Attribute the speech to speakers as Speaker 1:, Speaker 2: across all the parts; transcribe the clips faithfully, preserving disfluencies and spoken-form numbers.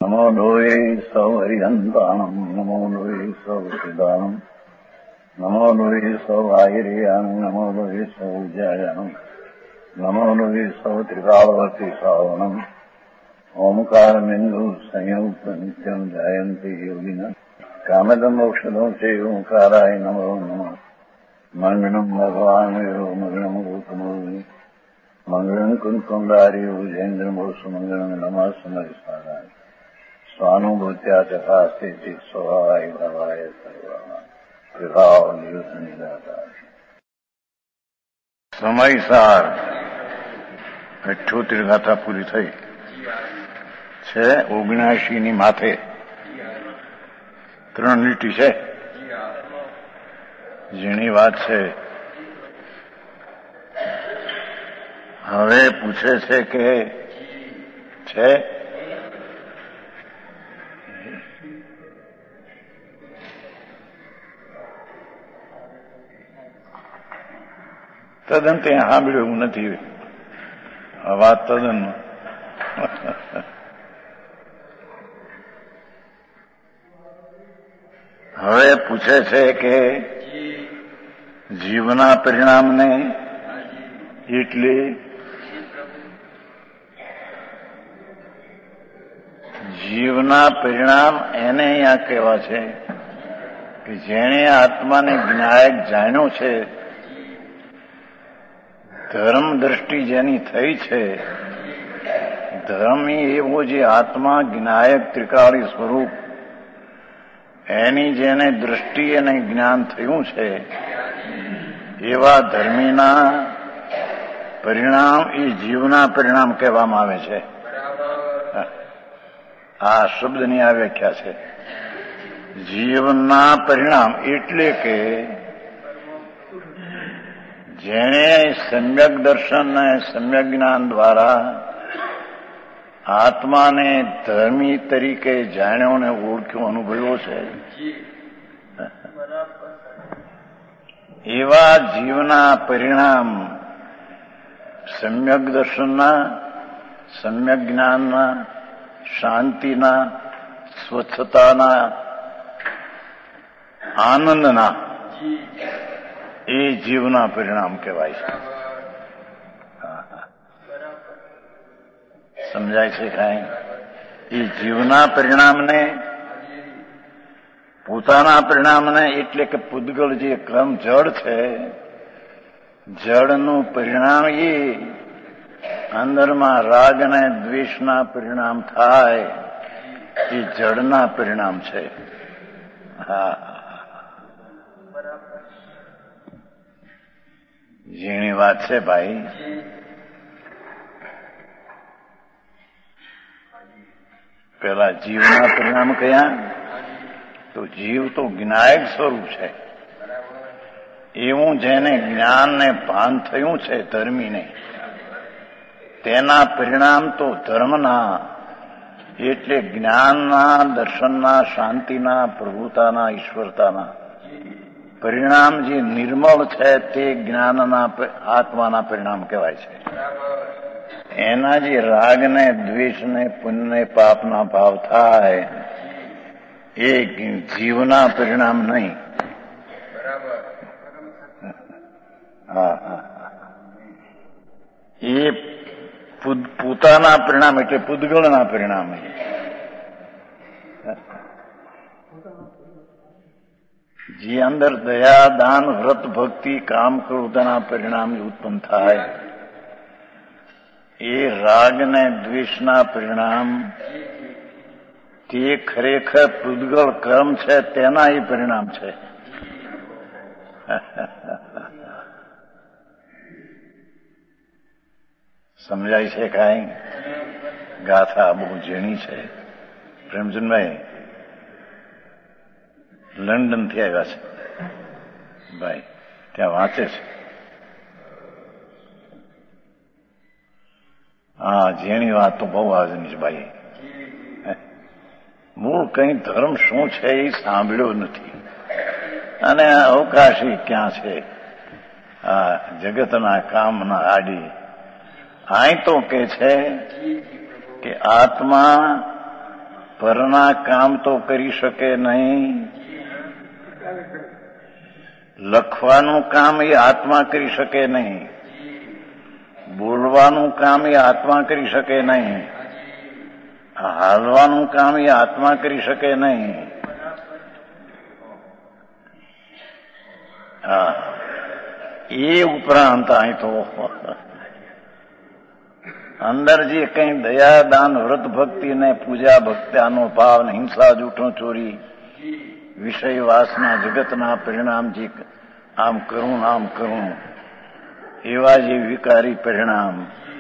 Speaker 1: નમો લોહે સૌ હરિહંતાણમ નમો લોહે સૌ સિદાનમ નમો લોહે સૌ આયર્યાણમ નમો લોહે સૌ જયાણમ નમો લોહે સૌ ત્રિકાળવતી શ્રાવણમ ઓમકારમિંદુ સંયુક્ત નિત્યમ જાયંતિ યોગિના કામદમ મોક્ષદો છે ઓંકારાય નમો નમઃ મંગળમ ભગવાન વિરો મંગળમ ગૌતમોની મંગળમ કુંકુંડારી ઉજેન્દ્રમોષ મંગળમ નમઃ સમરિસારાય સ્વાનુભૂત્યા ચકાસ્તે સ્વભાવાય ભવાય સર્વા વિભાવ નિયુત નિરાકાર સમયસાર અઠ્યોતેર ગાથા પૂરી થઈ છે. ઓગણસી ની માથે ત્રણ લીટી છે. જેની વાત છે. હવે પૂછે છે કે છે તદ્દન ત્યાં સાંભળ્યું એવું નથી. આ વાત તદ્દન હવે પૂછે છે કે જીવના પરિણામને એટલે જીવના પરિણામ એને અહીંયા કહેવા છે કે જેણે આત્માને જ્ઞાયક જાણ્યો છે, ધર્મ દ્રષ્ટિ જેની થઈ છે, ધર્મી એવો જે આત્મા જ્ઞાયક ત્રિકાળી સ્વરૂપ એની જેને દ્રષ્ટિ અને જ્ઞાન થયું છે, એવા ધર્મીના પરિણામ એ જીવના પરિણામ કહેવામાં આવે છે. આ શબ્દની આ વ્યાખ્યા છે. જીવના પરિણામ એટલે કે જેણે સમ્યક દર્શન અને સમ્યક જ્ઞાન દ્વારા આત્માને ધર્મી તરીકે જાણ્યો ને ઓળખ્યો, અનુભવ્યો છે, એવા જીવના પરિણામ સમ્યક દર્શનના, સમ્યક જ્ઞાનના, શાંતિના, સ્વચ્છતાના, આનંદના એ જીવના પરિણામ કહેવાય છે. સમજાય છે કાંઈ? એ જીવના પરિણામને, પોતાના પરિણામને એટલે કે પૂદગળ જે ક્રમ જળ છે, જળનું પરિણામ એ અંદરમાં રાગ અને દ્વેષના પરિણામ થાય એ જળના પરિણામ છે. હા, જેની વાત છે ભાઈ. પેલા જીવના પરિણામ કયા? તો જીવ તો જ્ઞાયક સ્વરૂપ છે. એવું જેને જ્ઞાનને ભાન થયું છે ધર્મીને, તેના પરિણામ તો ધર્મના એટલે જ્ઞાનના, દર્શનના, શાંતિના, પ્રભુતાના, ઈશ્વરતાના પરિણામ જે નિર્મળ છે તે જ્ઞાનના, આત્માના પરિણામ કહેવાય છે. એના જે રાગને, દ્વેષને, પુણ્યને, પાપના ભાવ થાય એ જીવના પરિણામ નહીં. હા હા એ પોતાના પરિણામ એટલે પૂદગળના પરિણામ. જે અંદર દયા, દાન, વ્રત, ભક્તિ, કામ, ક્રોધના પરિણામ ઉત્પન્ન થાય એ રાગ ને દ્વેષના પરિણામ તે ખરેખર પૂદગળ ક્રમ છે, તેના એ પરિણામ છે. સમજાય છે કાંઈ? ગાથા બહુ ઝીણી છે. પ્રેમચંદભાઈ લંડન થી આવ્યા છે ભાઈ, ત્યાં વાંચે છે. હા, ઝીણી વાત તો બહુ આજની છે ભાઈ. મૂળ કઈ ધર્મ શું છે એ સાંભળ્યો નથી, અને અવકાશી ક્યાં છે આ જગતના કામના આડી. અહીં તો કે છે કે આત્મા પરના કામ તો કરી શકે નહીં. લખવાનું કામ એ આત્મા કરી શકે નહીં. બોલવાનું કામ એ આત્મા કરી શકે નહીં. હાલવાનું કામ એ આત્મા કરી શકે નહીં. હા, એ ઉપરાંત અહીં તો અંદર જે કઈ દયા, દાન, વ્રત ભક્તિ ને પૂજા ભક્ત્યાનો ભાવ ને હિંસા, જૂઠો, ચોરી, વિષય વાસના, જગતના પરિણામ જે આમ કરું આમ કરું એવા જે વિકારી પરિણામ,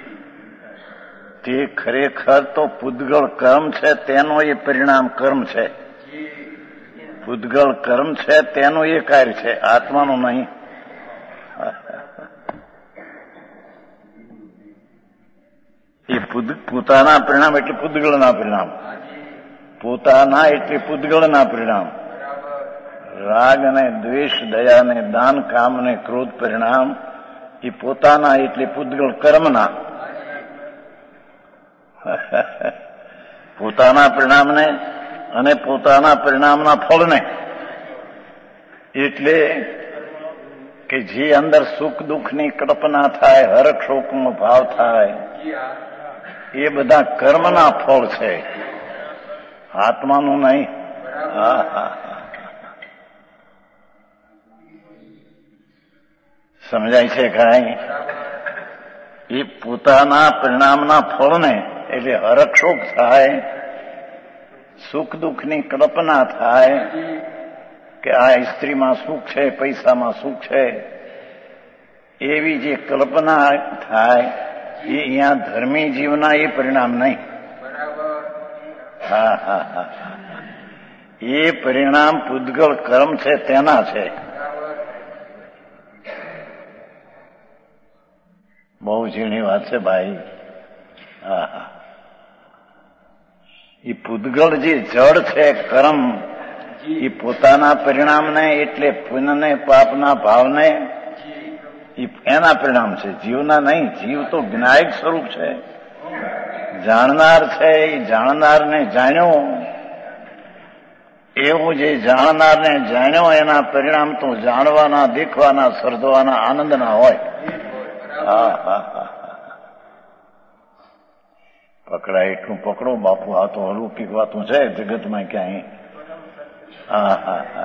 Speaker 1: તે ખરેખર તો પૂદગળ કર્મ છે, તેનો એ પરિણામ કર્મ છે. પૂદગળ કર્મ છે તેનું એ કાર્ય છે, આત્માનું નહીં. એ પોતાના પરિણામ એટલે પૂદગળના પરિણામ, પોતાના એટલે પૂદગળના પરિણામ. રાગ અને દ્વેષ, દયા ને દાન, કામ ને ક્રોધ પરિણામ એ પોતાના એટલે પૂદગળ કર્મના. પોતાના પરિણામને અને પોતાના પરિણામના ફળને, એટલે કે જે અંદર સુખ દુઃખની કલ્પના થાય, હરખ શોકનો ભાવ થાય, એ બધા કર્મના ફળ છે, આત્માનું નહીં. હા હા, સમજાય છે કાંઈ? એ પોતાના પરિણામના ફળને એટલે હરખ શોક થાય, સુખ દુઃખની કલ્પના થાય કે આ સ્ત્રીમાં સુખ છે, પૈસામાં સુખ છે, એવી જે કલ્પના થાય એ અહીંયા ધર્મી જીવના એ પરિણામ નહીં. હા હા હા, એ પરિણામ પૂદગળ કર્મ છે તેના છે. બહુ ઝીણી વાત છે ભાઈ. હા હા, એ પૂદગળ જે જળ છે કર્મ, એ પોતાના પરિણામને એટલે પુણ્યને પાપના ભાવને એના પરિણામ છે, જીવના નહીં. જીવ તો જ્ઞાયક સ્વરૂપ છે, જાણનાર છે. એ જાણનારને જાણ્યો, એવું જે જાણનારને જાણ્યો એના પરિણામ તો જાણવાના, દેખવાના, સર્જવાના, આનંદના હોય. હા હા હા, પકડાય એટલું પકડો બાપુ, આ તો અલૌકિક વાતું છે જગતમાં ક્યાંય. હા હા હા,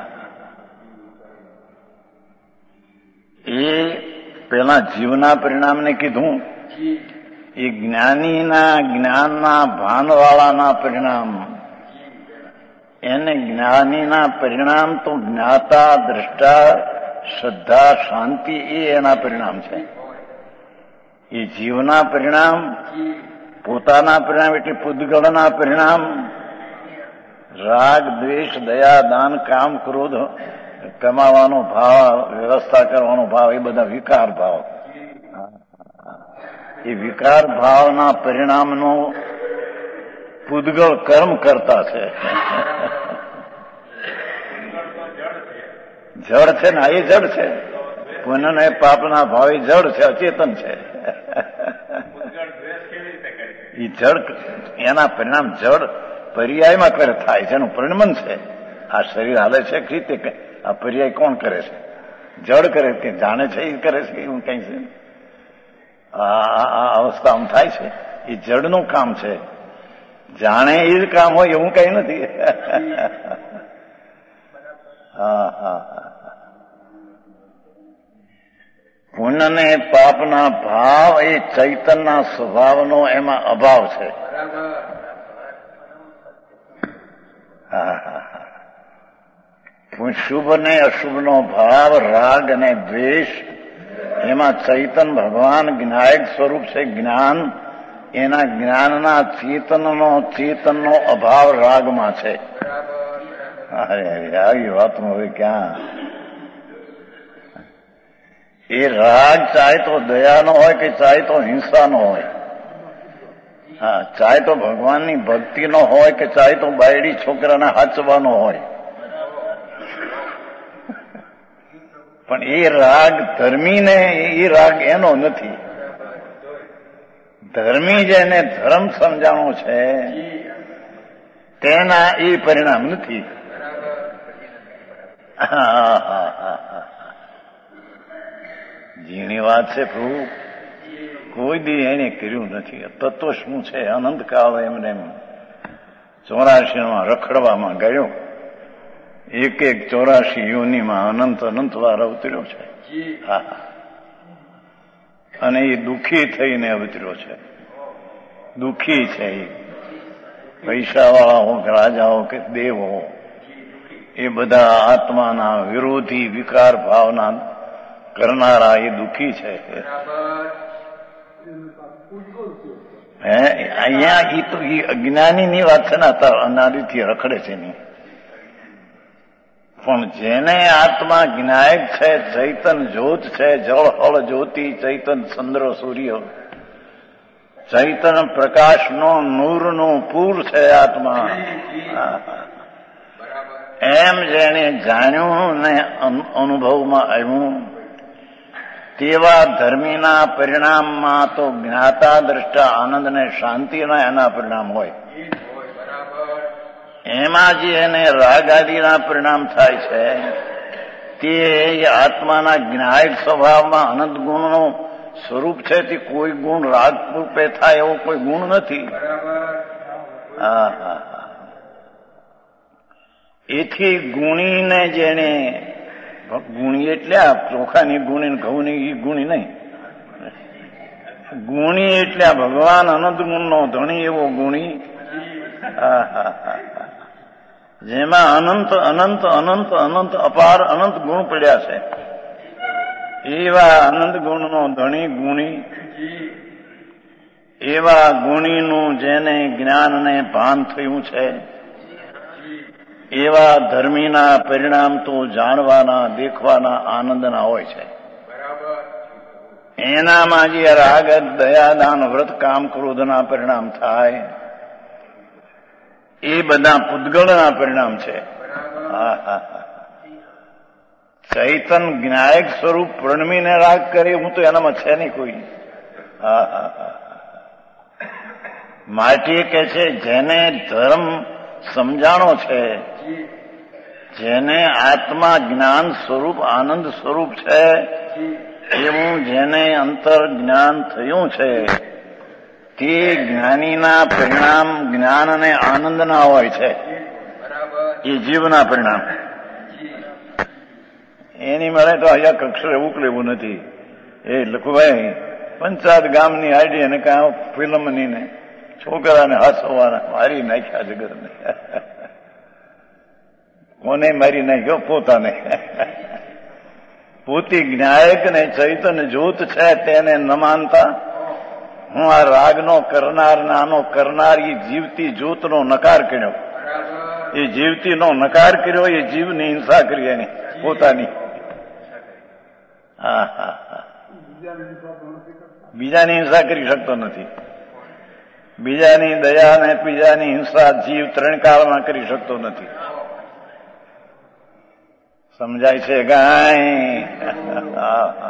Speaker 1: એ પેલા જીવના પરિણામને કીધું, એ જ્ઞાનીના જ્ઞાનના ભાનવાળાના પરિણામ. એને જ્ઞાનીના પરિણામ તો જ્ઞાતા, દ્રષ્ટા, શ્રદ્ધા, શાંતિ એ એના પરિણામ છે. એ જીવના પરિણામ, પોતાના પરિણામ એટલે પૂદગળના પરિણામ, રાગ, દ્વેષ, દયા, દાન, કામ, ક્રોધ, કમાવાનો ભાવ, વ્યવસ્થા કરવાનો ભાવ, એ બધા વિકાર ભાવ. એ વિકાર ભાવના પરિણામનો પૂદગળ કર્મ કરતા છે. જડ છે ને, એ જડ છે. પુણ્ય ને પાપના ભાવે જડ છે, અચેતન છે. એ જડ, એના પરિણામ જડ પર્યાયમાં કરે થાય છે, એનું પરિણમન છે. આ શરીર હાલે છે કે રીતે, આ પર્યાય કોણ કરે છે? જડ કરે કે જાણે છે એ કરે છે, એવું કઈ છે? આ અવસ્થા આમ થાય છે, એ જડનું કામ છે. જાણે એ જ કામ હોય એવું કઈ નથી. હા હા, પુણ્ય ને પાપના ભાવ એ ચૈતનના સ્વભાવનો એમાં અભાવ છે. હા હા, શુભ ને અશુભનો ભાવ, રાગ અને દ્વેષ, એમાં ચૈતન ભગવાન જ્ઞાયક સ્વરૂપ છે. જ્ઞાન, એના જ્ઞાનના ચેતનનો ચેતનનો અભાવ રાગમાં છે. અરે આવી વાતમાં હવે ક્યાં? એ રાગ ચાહે તો દયાનો હોય કે ચાહે તો હિંસાનો હોય, હા, ચાહે તો ભગવાનની ભક્તિનો હોય કે ચાહે તો બાયડી છોકરાને હાચવાનો હોય, પણ એ રાગ ધર્મીને, એ રાગ એનો નથી. ધર્મી જેને ધર્મ સમજાણો છે તેના એ પરિણામ નથી. ઝીણી વાત છે પ્રભુ, કોઈ દી એને કર્યું નથી. તત્વ શું છે? અનંતકાળ એમને એમ ચોરાશી માં રખડવામાં ગયો, એક એક ચોરાશી યોનીમાં અનંત અનંત વાર અવતર્યો છે. હા, અને એ દુઃખી થઈને અવતર્યો છે. દુઃખી છે એ. પૈસાવાળા હો કે રાજા હો કે દેવ હો, એ બધા આત્માના વિરોધી વિકાર ભાવના કરનારા એ દુઃખી છે. હે અહીંયા ઈ તો ઈ અજ્ઞાનીની વાત છે ને, અનાદિથી રખડે છે નહીં. પણ જેને આત્મા જ્ઞાયક છે, ચૈતન જ્યોત છે, જળ હળ જ્યોતિ, ચૈતન ચંદ્ર સૂર્ય, ચૈતન પ્રકાશનો નૂરનો પૂર છે આત્મા. એમ જેને જાણ્યું ને અનુભવમાં આવ્યું, તેવા ધર્મીના પરિણામમાં તો જ્ઞાતા દ્રષ્ટા આનંદ ને શાંતિના એના પરિણામ હોય. એમાં જે એને રાગ આદિના પરિણામ થાય છે, તે આત્માના જ્ઞાયક સ્વભાવમાં અનંત ગુણનું સ્વરૂપ છે. તે કોઈ ગુણ રાગ રૂપે થાય એવો કોઈ ગુણ નથી. હા હા હા. એથી ગુણીને જેને, ગુણી એટલે આ ચોખાની ગુણી ઘઉંની એ ગુણી નહીં. ગુણી એટલે આ ભગવાન અનંત ગુણનો ધણી એવો ગુણી. હા હા હા. જેમાં અનંત અનંત અનંત અનંત અપાર અનંત ગુણ પડ્યા છે, એવા અનંત ગુણનો ધણી ગુણી. એવા ગુણીનું જેને જ્ઞાનને ભાન થયું છે, એવા ધર્મીના પરિણામ તો જાણવાના, દેખવાના, આનંદના હોય છે. એનામાં જે રાગ દયાદાન વ્રત કામ ક્રોધના પરિણામ થાય, એ બધા પૂતગળના પરિણામ છે. હા હા હા. ચૈતન જ્ઞાયક સ્વરૂપ પ્રણમીને રાગ કરે હું તો એનામાં છે નહીં કોઈ. હા હા હા. માટે કે છે જેને ધર્મ સમજાણો છે, જેને આત્મા જ્ઞાન સ્વરૂપ આનંદ સ્વરૂપ છે, એવું જેને અંતર જ્ઞાન થયું છે, તે જ્ઞાનીના પરિણામ જ્ઞાન અને આનંદના હોય છે. એ જીવના પરિણામ. એની મળે તો અહીંયા કક્ષરે ઉકલેવું નથી. એ લખુભાઈ પંચાયત ગામની આઈડી અને કાં ફિલ્મની ને છોકરાને હસવાના મારી નાખ્યા જગતને. કોને મારી નાખ્યો? પોતાને. પોતી જ્ઞાયક ને ચૈતન્ય જ્યોત છે તેને ન માનતા હું આ રાગનો કરનાર, નાનો કરનાર, એ જીવતી જ્યોતનો નકાર કર્યો. એ જીવતીનો નકાર કર્યો, એ જીવની હિંસા કરી એની પોતાની. હા હા હા. બીજાની હિંસા કરી શકતો નથી. બીજાની દયા અને બીજાની હિંસા જીવ ત્રણ કાળમાં કરી શકતો નથી. સમજાય છે ગાય?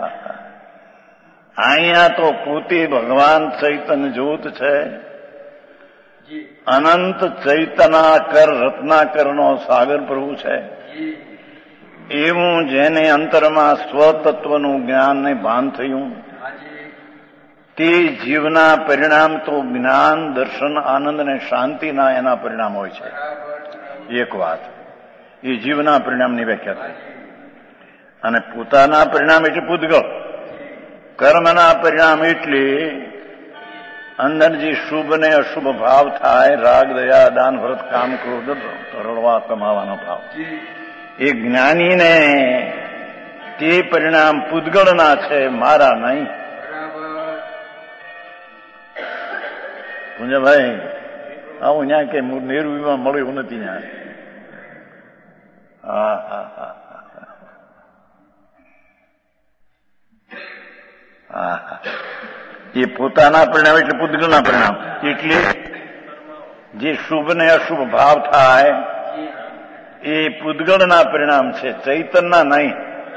Speaker 1: અહીંયા તો પોતે ભગવાન ચૈતન્ય જ્યોત છે, અનંત ચૈતનાકર રત્નાકરનો સાગર પ્રભુ છે. એવું જેને અંતરમાં સ્વતત્વનું જ્ઞાન ને ભાન થયું, તે જીવના પરિણામ તો જ્ઞાન, દર્શન, આનંદ અને શાંતિના એના પરિણામ હોય છે. એક વાત એ જીવના પરિણામની વ્યાખ્યા થઈ. અને પોતાના પરિણામ એટલે પૂતગળ. કર્મના પરિણામ એટલે અંદર જે શુભ ને અશુભ ભાવ થાય, રાગ દયા દાન વ્રત કામ ક્રોધ રળવા કમાવાનો ભાવ, એ જ્ઞાનીને તે પરિણામ પૂતગળના છે, મારા નહીં. ભાઈ આવું ત્યાં કઈ નિર્વિમાં મળ્યું નથી ત્યાં. હા હા હા હા હા. એ પોતાના પરિણામ એટલે પૂતગળના પરિણામ. એટલે જે શુભ ને અશુભ ભાવ થાય એ પૂતગળના પરિણામ છે, ચૈતનના નહીં.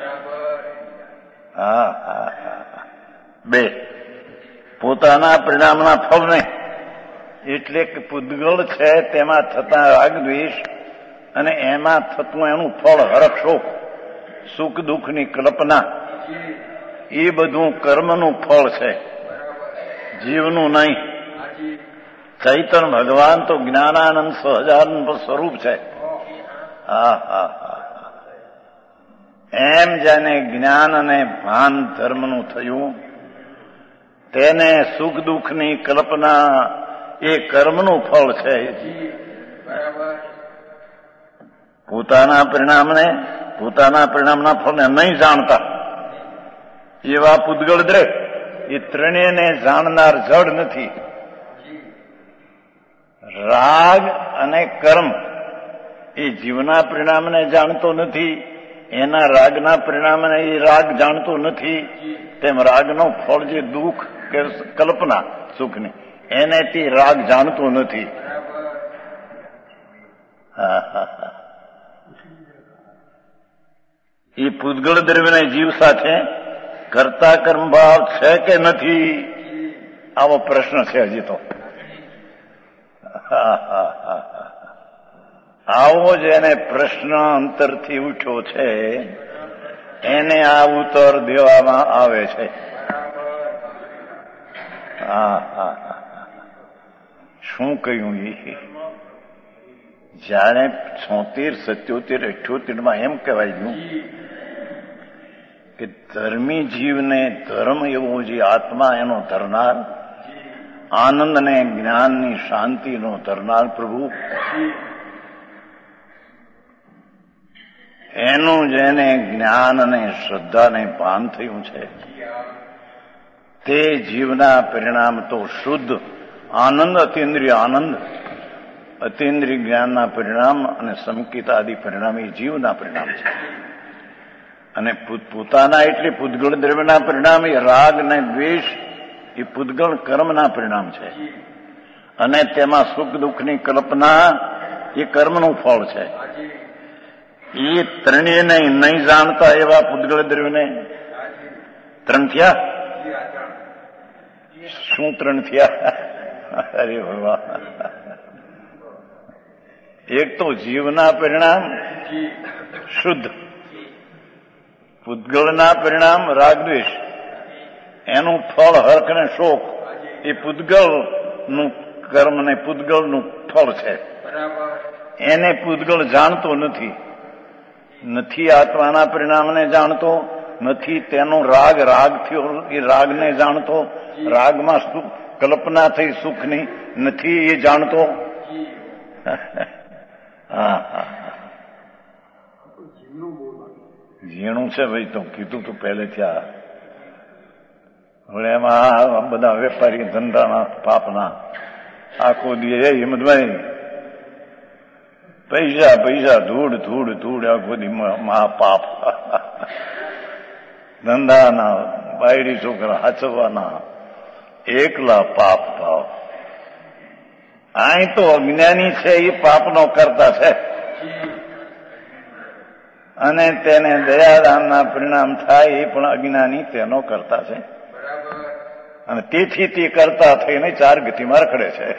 Speaker 1: હા હા હા. બે પોતાના પરિણામના ફળ નહીં, એટલે કે પૂતગળ છે તેમાં થતા રાગ દ્વેષ અને એમાં થતું એનું ફળ હરખ શોક, સુખ દુઃખની કલ્પના, એ બધું કર્મનું ફળ છે, જીવનું નહીં. ચૈતન્ય ભગવાન તો જ્ઞાનાનંદ સહજાનંદ સ્વરૂપ છે. હા હા હા એમ જેને જ્ઞાન અને ભાન ધર્મનું થયું તેને સુખ દુઃખની કલ્પના એ કર્મનું ફળ છે. પોતાના પરિણામને પોતાના પરિણામના ફળને નહીં જાણતા એવા પૂતગળ દ્રે એ ત્રણેયને જાણનાર જડ નથી. રાગ અને કર્મ એ જીવના પરિણામને જાણતો નથી, એના રાગના પરિણામને એ રાગ જાણતો નથી. તેમ રાગનો ફળ જે દુઃખ કે કલ્પના સુખની એને તે રાગ જાણતો નથી. હા હા હા એ પૂતગળ દ્રવ્યના જીવ સાથે કર્તા કર્મ ભાવ છે કે નથી, આવો પ્રશ્ન છે હજી તો. આવો જેને પ્રશ્ન અંતરથી ઉઠ્યો છે એને આ ઉત્તર દેવામાં આવે છે. હા હા શું કહ્યું? એ જાણે છોતેર સત્યોતેર અઠ્યોતેર માં એમ કહેવાય ગયું કે ધર્મી જીવને ધર્મ એવો જે આત્મા એનો ધરનાર, આનંદ અને જ્ઞાનની શાંતિનો ધરનાર પ્રભુ, એનું જેને જ્ઞાન અને શ્રદ્ધાને ભાન થયું છે તે જીવના પરિણામ તો શુદ્ધ આનંદ, અતિન્દ્રિય આનંદ, અતિન્દ્રિય જ્ઞાનના પરિણામ અને સંકિત આદિ પરિણામ એ જીવના પરિણામ છે. અને પોતાના એટલે પૂતગળ દ્રવ્યના પરિણામ એ રાગ અને દ્વેષ એ પૂતગળ કર્મના પરિણામ છે. અને તેમાં સુખ દુઃખની કલ્પના એ કર્મનું ફળ છે. એ ત્રણેયને નહીં જાણતા એવા પૂતગળ દ્રવ્યને ત્રણ થયા. શું ત્રણ થયા? અરે ભગવાન, એક તો જીવના પરિણામ શુદ્ધ, પૂતગળના પરિણામ રાગદ્વેષ, એનું ફળ હર્ષ અને શોક એ પૂતગળનું કર્મ ને પૂતગળનું ફળ છે. એને પૂતગળ જાણતો નથી, નથી આત્માના પરિણામને જાણતો નથી, તેનો રાગ રાગ થયો એ રાગને જાણતો, રાગમાં સુખ કલ્પના થઈ સુખની નથી એ જાણતો. હા હા ઝીણું છે ભાઈ, તો કીધું તું પહેલેથી. આ હવે એમાં બધા વેપારી ધંધાના પાપના આખો દે હિંમતભાઈ પૈસા પૈસા ધૂળ ધૂળ ધૂળ આખો દી મહાપાપ. ધંધાના બાયડી છોકરા હાચવવાના એકલા પાપ ભાવ. અહીં તો અજ્ઞાની છે એ પાપનો કરતા છે અને તેને દયાદાનના પરિણામ થાય એ પણ અજ્ઞાની તેનો કરતા છે. અને તેથી તે કરતા થઈને ચાર ગતિમાં રખડે છે.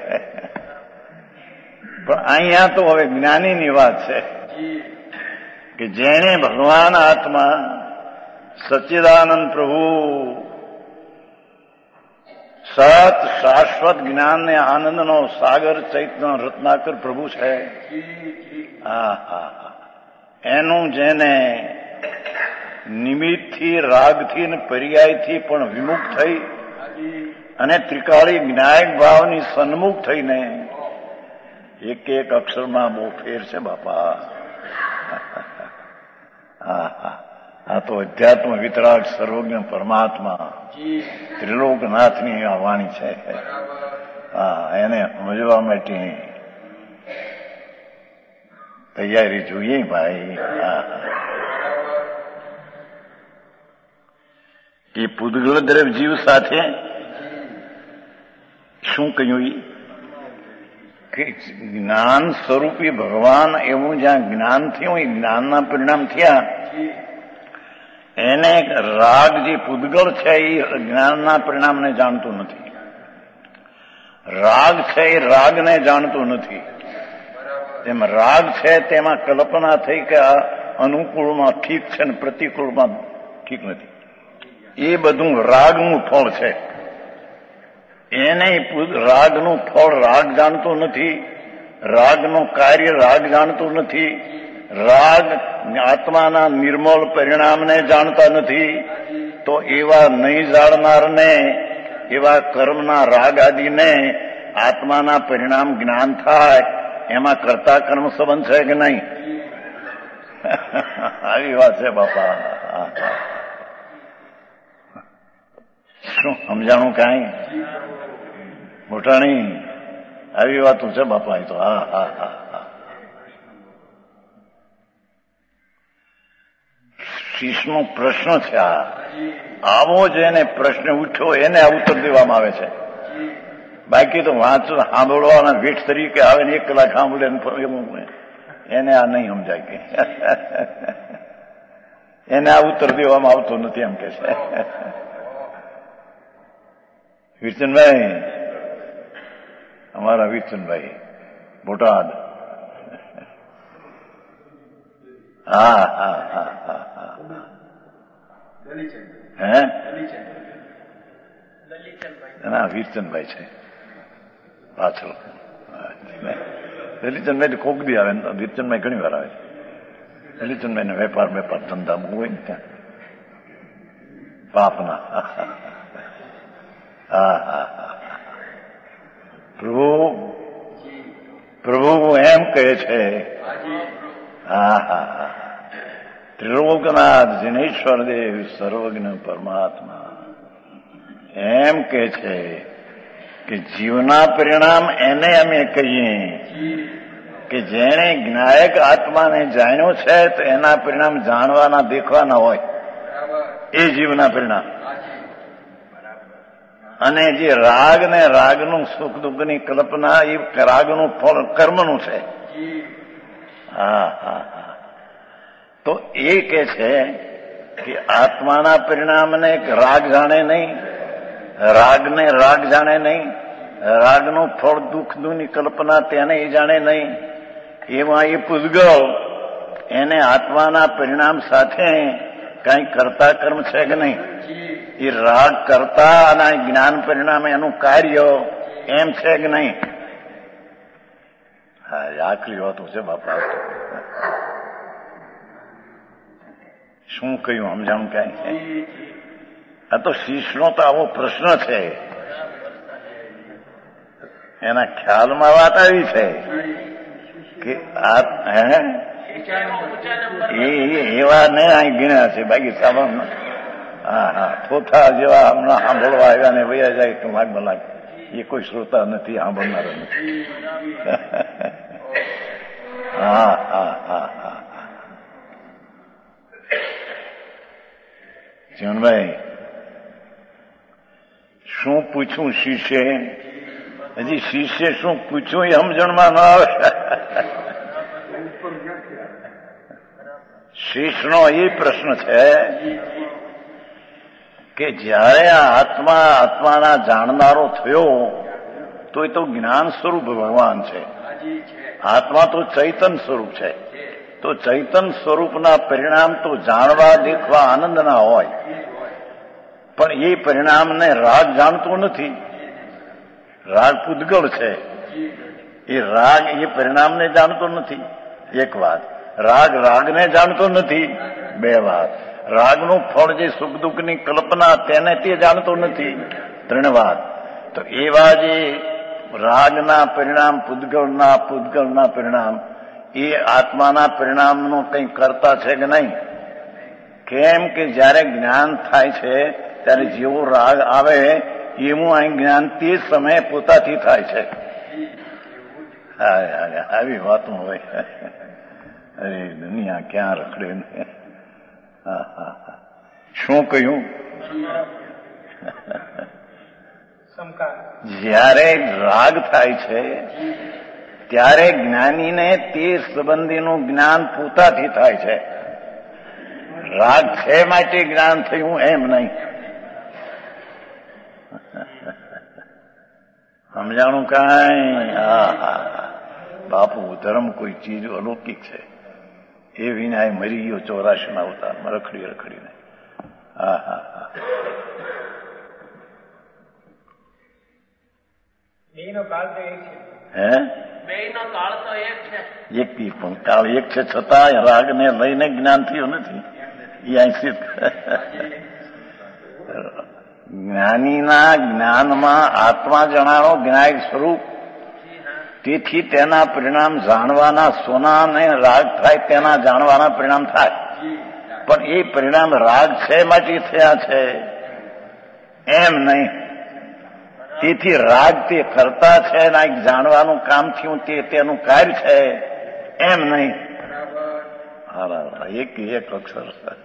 Speaker 1: પણ અહીંયા તો હવે જ્ઞાનીની વાત છે કે જેણે ભગવાન આત્મા સચ્ચિદાનંદ પ્રભુ સત શાશ્વત જ્ઞાન ને આનંદનો સાગર ચૈતન્ય રત્નાકર પ્રભુ છે. હા હા એનું જેને નિમિત્તથી રાગથી અને પર્યાયથી પણ વિમુખ થઈ અને ત્રિકાળી જ્ઞાયક ભાવની સન્મુખ થઈને એક એક અક્ષરમાં બહુ ફેર છે બાપા. હા હા આ તો અધ્યાત્મ વિતરાગ સર્વજ્ઞ પરમાત્મા ત્રિલોકનાથની આ વાણી છે. હા એને સમજવા માટે તૈયારી જોઈએ ભાઈ. એ પૂતગળ દ્રવ્ય જીવ સાથે શું કહ્યું કે જ્ઞાન સ્વરૂપી ભગવાન એવું જ્યાં જ્ઞાન થયું એ જ્ઞાનના પરિણામ થયા, એને રાગ જે પૂતગળ છે એ જ્ઞાનના પરિણામને જાણતું નથી રાગ છે એ રાગને જાણતું નથી. તેમ રાગ છે તેમાં કલ્પના થઈ કે આ અનુકૂળમાં ઠીક છે ને પ્રતિકૂળમાં ઠીક નથી. એ બધું રાગનું ફળ છે. એને રાગનું ફળ રાગ જાણતો નથી, રાગનું કાર્ય રાગ જાણતું નથી, રાગ આત્માના નિર્મળ પરિણામને જાણતા નથી. તો એવા નહીં જાણનારને, એવા કર્મના રાગ આદિને આત્માના પરિણામ જ્ઞાન થાય એમાં કરતા કર્મ સંબંધ છે કે નહીં? આવી વાત છે બાપા. શું સમજાણું કાંઈ મોટાણી? આવી વાતો છે બાપા. એ તો હા હા હા હા શીશનો પ્રશ્ન છે આ. આવો જ એને પ્રશ્ન ઉઠ્યો એને આ ઉત્તર દેવામાં આવે છે. બાકી તો વાંચ સાંભળવાના વેઠ તરીકે આવે ને એક કલાક સાંભળે એને આ નહીં સમજાય કે એને આ ઉત્તર દેવામાં આવતો નથી એમ કે છે. વિરચનભાઈ, અમારા વિરચનભાઈ બોટાદ. હા હા હા હા હા હે ના વીરચંદભાઈ છે પાછળ. દલીચંદભાઈ કોક દી આવે ને વીરચંદભાઈ ઘણી વાર આવે. દલીચંદભાઈ ને વેપાર વેપાર ધંધા બહુ હોય ને ત્યાં બાપના. હા હા હા પ્રભુ પ્રભુ એમ કહે છે. હા હા હા ત્રિલોકનાથ જિનેશ્વર દેવ સર્વજ્ઞ પરમાત્મા એમ કે છે કે જીવના પરિણામ એને અમે કહીએ કે જેણે જ્ઞાયક આત્માને જાણ્યો છે તો એના પરિણામ જાણવાના દેખવાના હોય એ જીવના પરિણામ. અને જે રાગ ને રાગનું સુખ દુઃખની કલ્પના એ રાગનું ફળ કર્મનું છે. હા હા હા તો એ કે છે કે આત્માના પરિણામને રાગ જાણે નહીં, રાગને રાગ જાણે નહીં, રાગનું ફળ દુઃખ ની કલ્પના તેને એ જાણે નહીં. એમાં એ પૂતગલ એને આત્માના પરિણામ સાથે કઈ કરતા કર્મ છે કે નહીં? એ રાગ કરતા અને જ્ઞાન પરિણામ એનું કાર્ય એમ છે કે નહીં? હા આખરી વાતો છે બાપા. શું કહ્યું સમજાણ કઈ? આ તો શીશનો તો આવો પ્રશ્ન છે. એના ખ્યાલમાં વાત આવી છે કે આ હે એવા ને અહીં ગણ્યા છે. બાકી સામાન હા હા થોથા જેવા હમણાં સાંભળવા આવ્યા ને વયા જાય કલાક કલાક એ કોઈ શ્રોતા નથી, સાંભળનારા નથી. હા હા હા હા જીવનભાઈ શું પૂછ્યું શિષ્ય? હજી શિષ્ય શું પૂછ્યું એ સમજણમાં ન આવે. શિષ્યનો એ પ્રશ્ન છે કે જયારે આ આત્મા આત્માના જાણનારો થયો તો એ તો જ્ઞાન સ્વરૂપ ભગવાન છે. આત્મા તો ચૈતન સ્વરૂપ છે. તો ચૈતન સ્વરૂપના પરિણામ તો જાણવા દેખવા આનંદના હોય, પણ એ પરિણામને રાગ જાણતો નથી. રાગ પૂતગળ છે. એ રાગ એ પરિણામને જાણતો નથી. એક વાત. રાગ રાગને જાણતો નથી. બે વાત. રાગનું ફળ જે સુખ દુઃખની કલ્પના તેને તે જાણતો નથી. ત્રણ વાત. તો એવા જે રાગના પરિણામ પૂતગળના પૂતગળના પરિણામ એ આત્માના પરિણામનું કંઈ કરતા છે કે નહીં? કેમ કે જયારે જ્ઞાન થાય છે ત્યારે જેવો રાગ આવે એવું અહીં જ્ઞાન તે સમયે પોતાથી થાય છે. આવી વાતો હોય. અરે દુનિયા ક્યાં રખડે ને. હા હા હા શું કહ્યું? જયારે રાગ થાય છે ત્યારે જ્ઞાનીને તે સંબંધીનું જ્ઞાન પોતાથી થાય છે. રાગ છે માટે જ્ઞાન થયું એમ નહીં. સમજાણું કાંઈ? હા હા બાપુ, ધર્મ કોઈ ચીજ અલૌકિક છે. એ વિના મરી ગયો ચોરાશી ના અવતારમાં રખડી રખડીને. હા હા હા હે એક પણ કાળ એક છે, છતાં રાગને લઈને જ્ઞાન થયું નથી. એ આંશિત જ્ઞાનીના જ્ઞાનમાં આત્મા જણાવો જ્ઞાયક સ્વરૂપ. તેથી તેના પરિણામ જાણવાના સોના ને રાગ થાય તેના જાણવાના પરિણામ થાય. પણ એ પરિણામ રાગ છે માટે થયા છે એમ નહીં. તેથી રાગ તે કરતા છે ને જાણવાનું કામ થયું તે તેનું કાર્ય છે એમ નહીં. હા એક એક અક્ષર.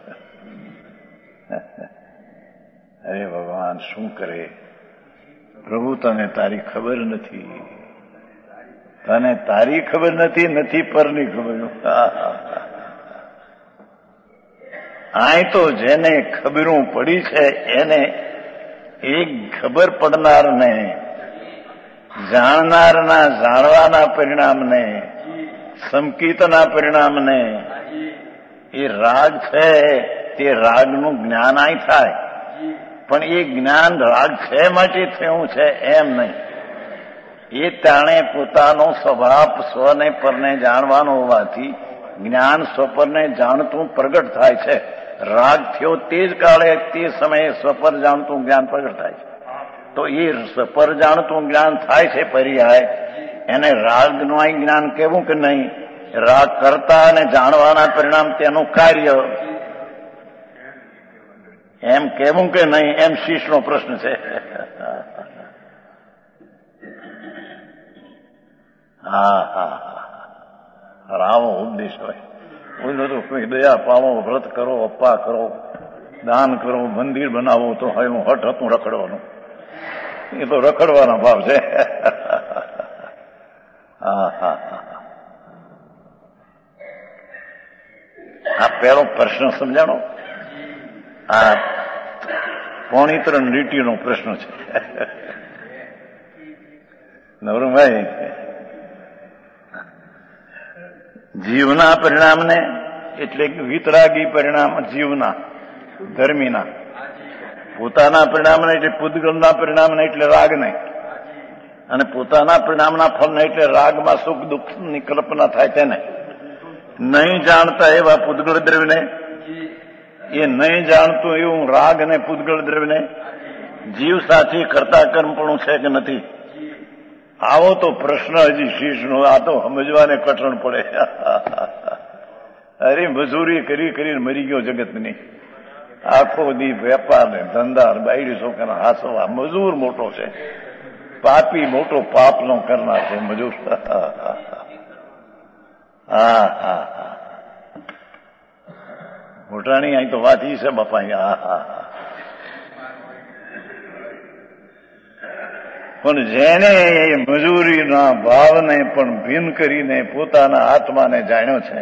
Speaker 1: અરે ભગવાન શું કરે? પ્રભુ તને તારી ખબર નથી, તને તારી ખબર નથી, નથી પરની ખબર. આ તો જેને ખબરું પડી છે એને એક ખબર પડનારને જાણનારના જાણવાના પરિણામને સંકિતના પરિણામને એ રાગ છે તે રાગનું જ્ઞાન આય થાય. પણ એ જ્ઞાન રાગ છે માટે થયું છે એમ નહીં. એ તાણે પોતાનો સ્વભાવ સ્વને પરને જાણવાનો હોવાથી જ્ઞાન સ્વપરને જાણતું પ્રગટ થાય છે. રાગ થયો તે જ કાળે તે સમયે સ્વપર જાણતું જ્ઞાન પ્રગટ થાય છે. તો એ સ્વપર જાણતું જ્ઞાન થાય છે પર્યાય, એને રાગનું આ જ્ઞાન કેવું કે નહીં? રાગ કરતા અને જાણવાના પરિણામ તેનું કાર્ય એમ કેવું કે નહીં? એમ શીશનો પ્રશ્ન છે. હા હા આવો ઉપદેશ હોય. બોલો તો કોઈ દયા પાવો, વ્રત કરો, અપ્પા કરો, દાન કરો, મંદિર બનાવો તો એનું હટ હતું રખડવાનું. એ તો રખડવાના ભાવ છે. હા હા આ પહેલો પ્રશ્ન સમજાણો. આ પોણી ત્રણ લીટીનો પ્રશ્ન છે. નવરભાઈ, જીવના પરિણામને એટલે વિતરાગી પરિણામ જીવના ધર્મીના, પોતાના પરિણામને એટલે પૂતગલના પરિણામને એટલે રાગને, અને પોતાના પરિણામના ફળને એટલે રાગમાં સુખ દુઃખની કલ્પના થાય તેને નહીં જાણતા એવા પૂતગળ દ્રવ્યને, એ નહીં જાણતું એવું રાગ અને પૂતગળ દ્રવ્યને જીવ સાથી કરતા કર્મપણું છે કે નથી? આવો તો પ્રશ્ન હજી શીશનો. આ તો સમજવાને કઠણ પડે. અરે મજૂરી કરી કરીને મરી ગયો જગતની. આખો દી વેપાર ને ધંધા બાયડી છોકરા હાસવા. મજૂર મોટો છે, પાપી મોટો પાપનો કરનાર છે મજૂર. હા હા હા મોટાની અહીં તો વાત ઈ છે બાપા. હા હા હા પણ જેને મજૂરીના ભાવને પણ ભીન કરીને પોતાના આત્માને જાણ્યો છે.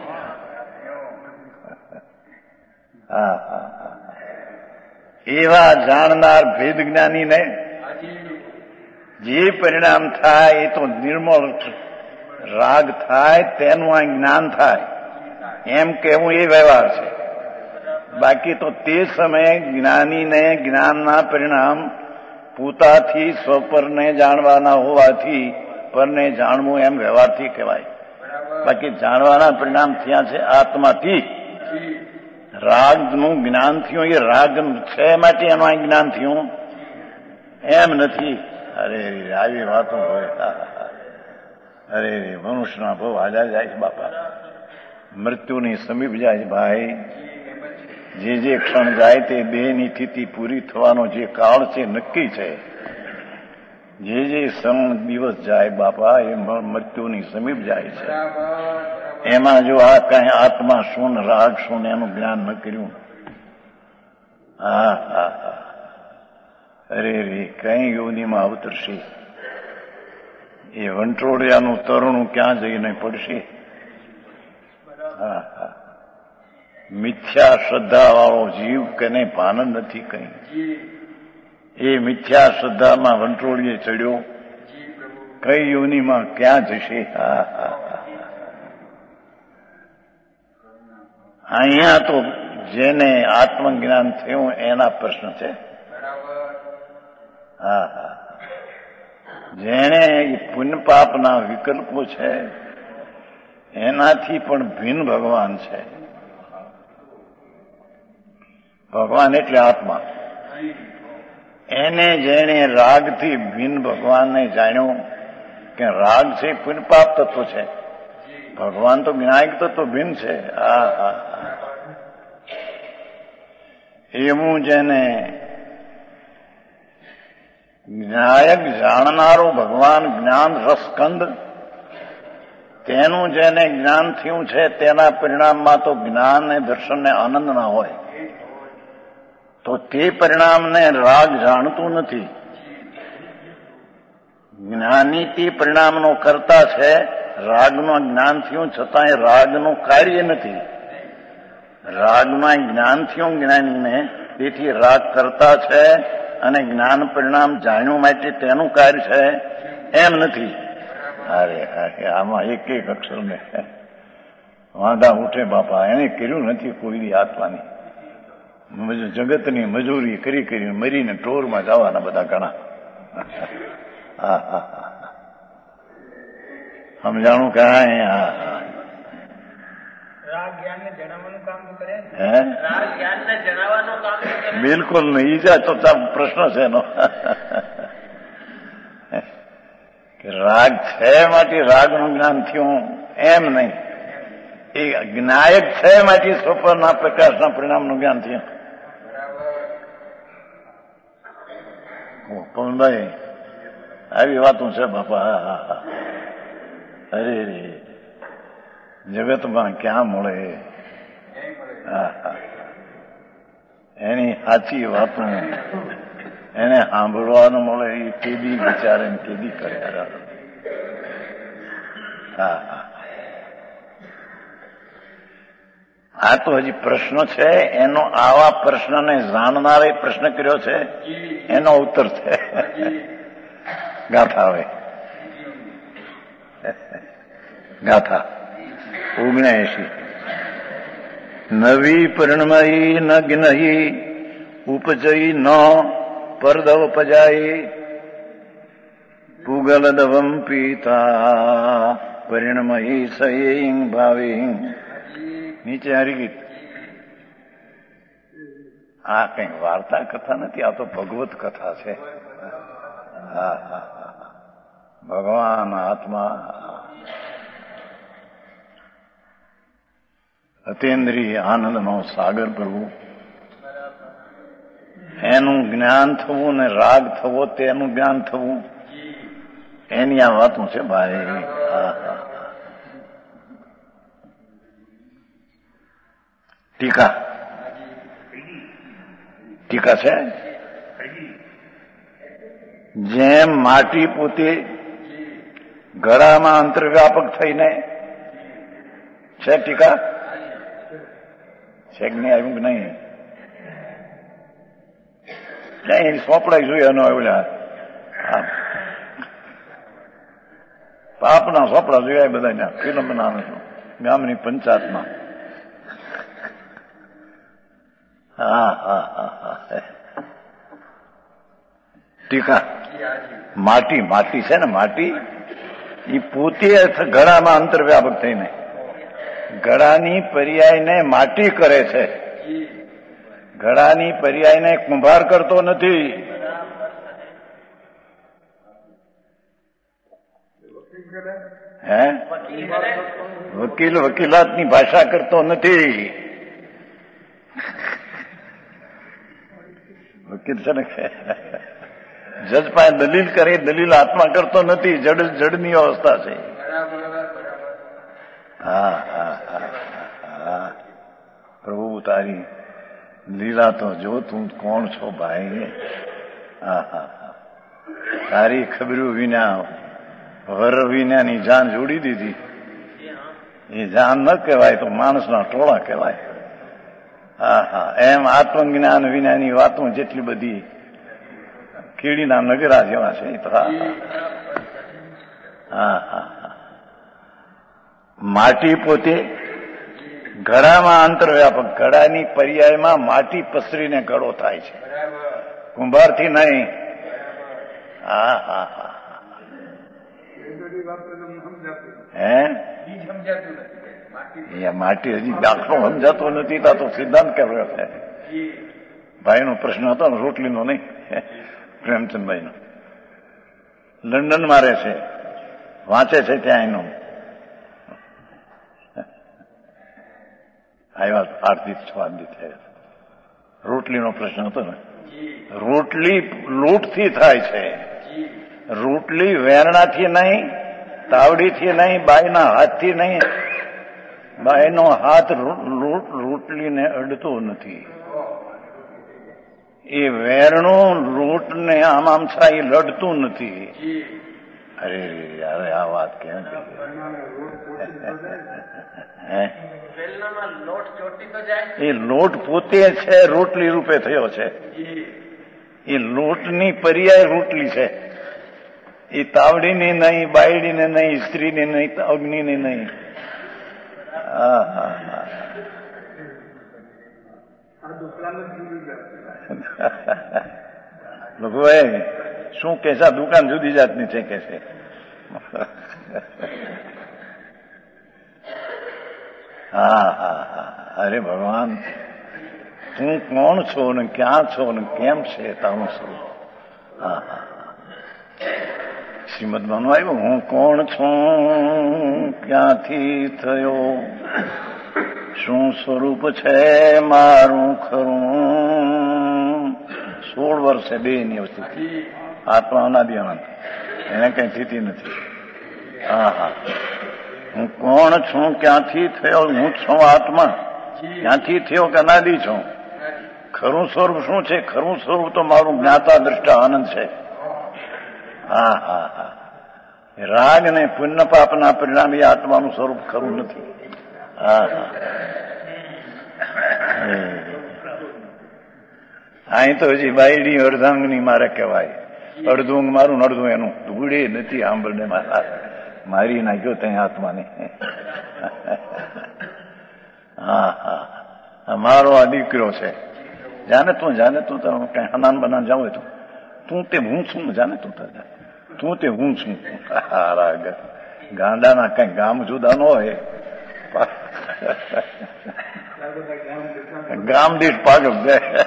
Speaker 1: હા હા એવા જાણનાર ભેદ જ્ઞાનીને જે પરિણામ થાય એ તો નિર્મળ રાગ થાય તેનું આ જ્ઞાન થાય એમ કહેવું એ વ્યવહાર છે. બાકી તો તે સમયે જ્ઞાનીને જ્ઞાનના પરિણામ પોતાથી સ્વપરને જાણવાના હોવાથી પરને જાણવું એમ વ્યવહારથી કહેવાય. બાકી જાણવાના પરિણામ થયા છે આત્માથી. રાગનું જ્ઞાન થયું એ રાગ છે માટે એનું આ જ્ઞાન થયું એમ નથી. અરે આવી વાતો હોય. અરે મનુષ્યના બહુ હાજા જાય છે બાપા. મૃત્યુની સમીપ જાય ભાઈ. જે જે ક્ષણ જાય તે દેહની સ્થિતિ પૂરી થવાનો જે કાળ છે નક્કી છે. જે જે સમ દિવસ જાય બાપા એ મૃત્યુની સમીપ જાય છે. એમાં જો આ કઈ આત્મા શું રાગ શું એનું જ્ઞાન ન કર્યું, હા હા હા અરે રે કઈ યોનિમાં અવતરશે. એ વંટોળિયાનું તરુણું ક્યાં જઈને પડશે. હા હા મિથ્યા શ્રદ્ધા વાળો જીવ કને ભાન નથી કઈ. એ મિથ્યા શ્રદ્ધામાં વંટોળીએ ચડ્યો કઈ યોનિમાં ક્યાં જશે? હા હા અહીંયા તો જેને આત્મજ્ઞાન થયું એના પ્રશ્ન છે. હા હા જેને પુણ્ય પાપના વિકલ્પો છે એનાથી પણ ભિન્ન ભગવાન છે. ભગવાન એટલે આત્મા. એને જેને રાગથી ભિન્ન ભગવાનને જાણ્યું કે રાગ છે પુણ્ય પાપ તત્વ છે, ભગવાન તો જ્ઞાયક તત્વ ભિન્ન છે. હા હા એવું જેને જ્ઞાયક જાણનારો ભગવાન જ્ઞાન રસકંદ, તેનું જેને જ્ઞાન થયું છે તેના પરિણામમાં તો જ્ઞાન ને દર્શન ને આનંદ ના હોય તો તે પરિણામને રાગ જાણતું નથી. જ્ઞાની તે પરિણામનો કરતા છે. રાગનું જ્ઞાન થયું છતાં એ રાગનું કાર્ય નથી. રાગમાં જ્ઞાન થયું જ્ઞાનીને, તેથી રાગ કરતા છે અને જ્ઞાન પરિણામ જાણ્યું માટે તેનું કાર્ય છે એમ નથી. અરે અરે આમાં એક એક અક્ષર ને વાંધા ઉઠે બાપા. એને કર્યું નથી કોઈ આત્માની. જગતની મજૂરી કરી કરીને મરીને ટોરમાં જવાના બધા ઘણા. હા હા હા સમજાણું કાંઈ? હા બિલકુલ નહીં. ઈજા ચોથા પ્રશ્ન છે એનો કે રાગ છે માટે રાગનું જ્ઞાન થયું એમ નહીં. એ જ્ઞાયક છે માટે સ્વપ્નના પ્રકાશના પરિણામનું જ્ઞાન થયું. પવનભાઈ આવી વાતો છે બાપા. હા હા હા અરે રે જગતમાં ક્યાં મળે? હા હા એની સાચી વાતો એને સાંભળવાનું મળે એ કેદી વિચારે ને કેદી કરે. હા હા આ તો હજી પ્રશ્ન છે. એનો આવા પ્રશ્નને જાણનારે પ્રશ્ન કર્યો છે એનો ઉત્તર છે. ગાથા હવે ગાથા ઓગણએસી નવી પરિણમયી ન જ્ઞહી ઉપજયી ન પરદવ પજાયી પુગલદવમ પીતા પરિણમયી સયેઈંગ ભાવિંગ. નીચે હરિગીત. આ કઈ વાર્તા કથા નથી, આ તો ભગવત કથા છે. હા હા ભગવાન આત્મા અતેન્દ્રિય આનંદનો સાગર પ્રભુ, એનું જ્ઞાન થવું ને રાગ થવો તેનું જ્ઞાન થવું, એની આ વાતો છે ભાઈ. હા હા ટીકા ટીકા છે. જેમ માટી પોતે ગળામાં અંતર્વ્યાપક થઈને છે ટીકા છે કે નહીં? આવ્યું કે નહીં? ક્યાંય સોંપડાઈ જોઈએ એનો આવ્યા પાપના સોપડા જોયા બધા ફિલ્મ બનાવે ગામની પંચાયતમાં. હા હા હા હા ટીકા માટી માટી છે ને માટી એ પોતે ગળામાં અંતર્વ્યાપક થઈને ગળાની પર્યાયને માટી કરે છે. ગળાની પર્યાયને કુંભાર કરતો નથી. હે વકીલ વકીલાતની ભાષા કરતો નથી. વકીલ છે ને જજ પાસે દલીલ કરે, દલીલ આત્મા કરતો નથી. જડ જડની અવસ્થા છે. હા હા હા પ્રભુ તારી લીલા તો જો તું કોણ છો ભાઈ. હા હા હા તારી ખબરું વિના વર વિનાની જાન જોડી દીધી. એ જાન ન કહેવાય તો માણસના ટોળા કહેવાય. હા હા એમ આત્મજ્ઞાન વિનાની વાતો જેટલી બધી કીડીના નગરા જેવા છે. તો હા હા હા હા. માટી પોતે ઘડામાં આંતરવ્યાપક, ઘડાની પર્યાયમાં માટી પસરીને ઘડો થાય છે, કુંભારથી નહીં. હા હા હા. હે માટી હજી દાખલો સમજાતો નથી, તો સિદ્ધાંત કર્યો છે. ભાઈનો પ્રશ્ન હતો ને રોટલીનો, નહીં પ્રેમચંદભાઈનો. લંડનમાં રહે છે, વાંચે છે ત્યાં એનું. આવ્યા આઠ દિવસ છ દિવસ થયા. રોટલીનો પ્રશ્ન હતો ને. રોટલી લોટથી થાય છે. રોટલી વેરણાથી નહીં, તાવડીથી નહીં, બાયના હાથથી નહીં. બાયનો હાથ રોટલીને અડતો નથી. એ વેરણું લોટને આમ આમ થાય, લડતું નથી. અરે અરે આ વાત કેમ એ લોટ પોતે છે રોટલી રૂપે થયો છે. એ લોટની પર્યાય રોટલી છે. એ તાવડીની નહીં, બાયડીને નહીં, સ્ત્રીને નહીં, અગ્નિને નહીં. હા હા હા. ભાઈ શું કે છે? દુકાન જુદી જાતની છે કે છે. હા હા હા. અરે ભગવાન, તું કોણ છો ને ક્યાં છો ને કેમ છે તારું સ્વરૂપ. હા હા. શ્રીમદમાં આવ્યું, હું કોણ છું, ક્યાંથી થયો, શું સ્વરૂપ છે મારું ખરું. સોળ વર્ષે બે ની અવસ્થિતિ. આત્મા અનાદિ અનંત, એને કઈ સ્થિતિ નથી. હા હા. હું કોણ છું, ક્યાંથી થયો, હું છું આત્મા. ક્યાંથી થયો કે અનાદિ છું. ખરું સ્વરૂપ શું છે? ખરું સ્વરૂપ તો મારું જ્ઞાતા દ્રષ્ટા આનંદ છે. હા હા હા. રાગ ને પુણ્ય પાપના પરિણામે આત્માનું સ્વરૂપ ખરું નથી. હા હા. અહીં તો હજી બાયડી અર્ધાંગની મારે કહેવાય. અડધું મારું અડધું એનું. ધૂળે નથી આંબળને મારા મારી નાખ્યો ત્યાં આત્માને. હા હા. મારો આ દીકરો છે. જાને તું જાને તું તો કઈ હનાન બનાન જાવ તો તું તે હું છું, જાને તું તું તે હું છું. ગાંડાના કઈ ગામ જુદા ન હોય. ગામ દીઠ પાગલ જાય.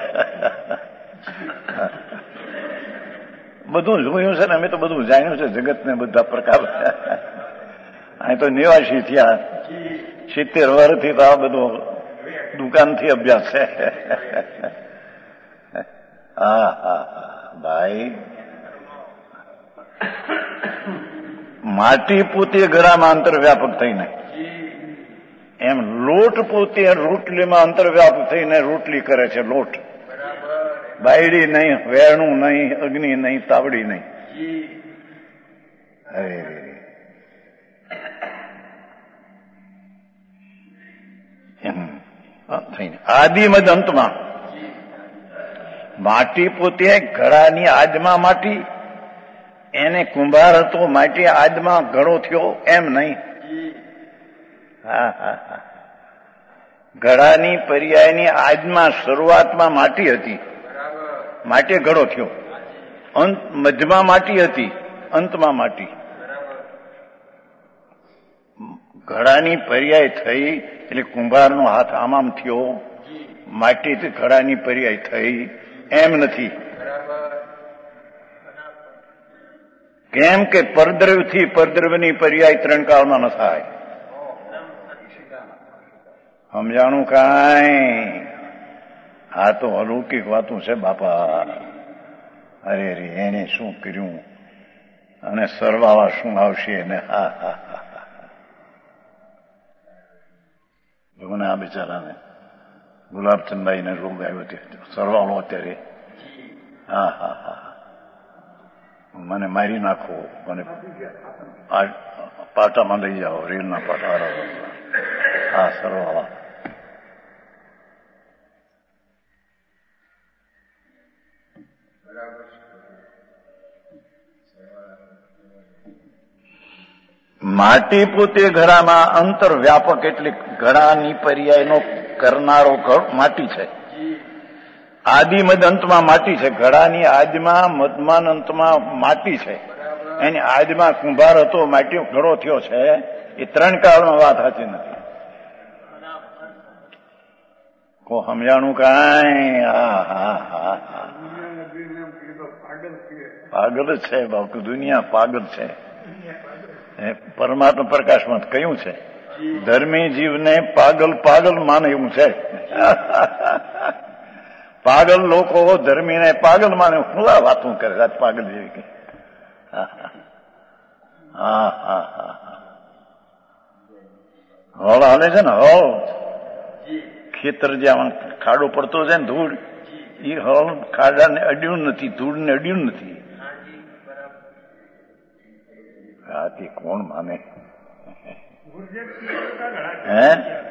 Speaker 1: બધું જોયું છે ને, અમે તો બધું જાણ્યું છે જગતને બધા પ્રકાર. અહીં તો નિવાસી થયા, સિત્તેર વર્ષથી તો આ બધું દુકાનથી અભ્યાસ છે. હા હા ભાઈ. માટી પોતે ઘડામાં અંતરવ્યાપક થઈને, એમ લોટ પોતે રોટલીમાં અંતરવ્યાપક થઈને રોટલી કરે છે. લોટ, બાયડી નહીં, વેરણું નહીં, અગ્નિ નહીં, તાવડી નહીં. અરે થઈને આદિમદ અંતમાં માટી પોતે ઘડાની આદમાં માટી, એને કુંભાર હતો, માટી આદમાં ઘડો થયો એમ નહીં. હા હા હા. ઘડાની પર્યાયની આદમાં શરૂઆતમાં માટી હતી, માટી ઘડો થયો. અંત મધ્યમાં માટી હતી, અંતમાં માટી. ઘડાની પર્યાય થઈ એટલે કુંભારનો હાથ આમ આમ થયો, માટીથી ઘડાની પર્યાય થઈ એમ નથી. કેમ કે પરદ્રવ્યથી પરદ્રવ્યની પર્યાય ત્રણ કાળમાં ન થાય. સમજાણું કાંઈ? આ તો અલૌકિક વાતું છે બાપા. અરે રે, એને શું કર્યું અને સરવાળા શું આવશે ને. હા હા હા. મને આ બિચારાને ગુલાબચંદભાઈને રોગ આવ્યો હતો, સરવાળો અત્યારે. હા હા હા. મને મારી નાખો, મને પાટામાં લઈ જાઓ, રેલના પાટા. હા સરવાળા. માટી પોતે ઘડામાં અંતર વ્યાપક એટલે ઘડાની પર્યાયનો કરનારો ઘડ માટી છે. આદિ મદ અંતમાં માટી છે. ઘડાની આદિમાં મધમાન અંતમાં માટી છે. એની આદિમાં કુંભાર હતો, માટી ઘડો થયો છે. એ ત્રણ કાળમાં વાત સાચી નથી. કો સમજાણું કાંઈ? હા હા હા હા પાગલ જ છે બાપુ, દુનિયા પાગલ છે. પરમાત્મા પ્રકાશમાં કહ્યું છે ધર્મી જીવને પાગલ પાગલ માને એવું છે. પાગલ લોકો ધર્મીને પાગલ માને શું વાતું કરે પાગલ જેવી કે. હા હા હા હા હળ હાલે છે ને, હળ ખેતર જ્યાં ખાડો પડતો છે ને ધૂળ, એ હળ ખાડાને અડ્યું નથી, ધૂળને અડ્યું નથી. આથી કોણ માને? હે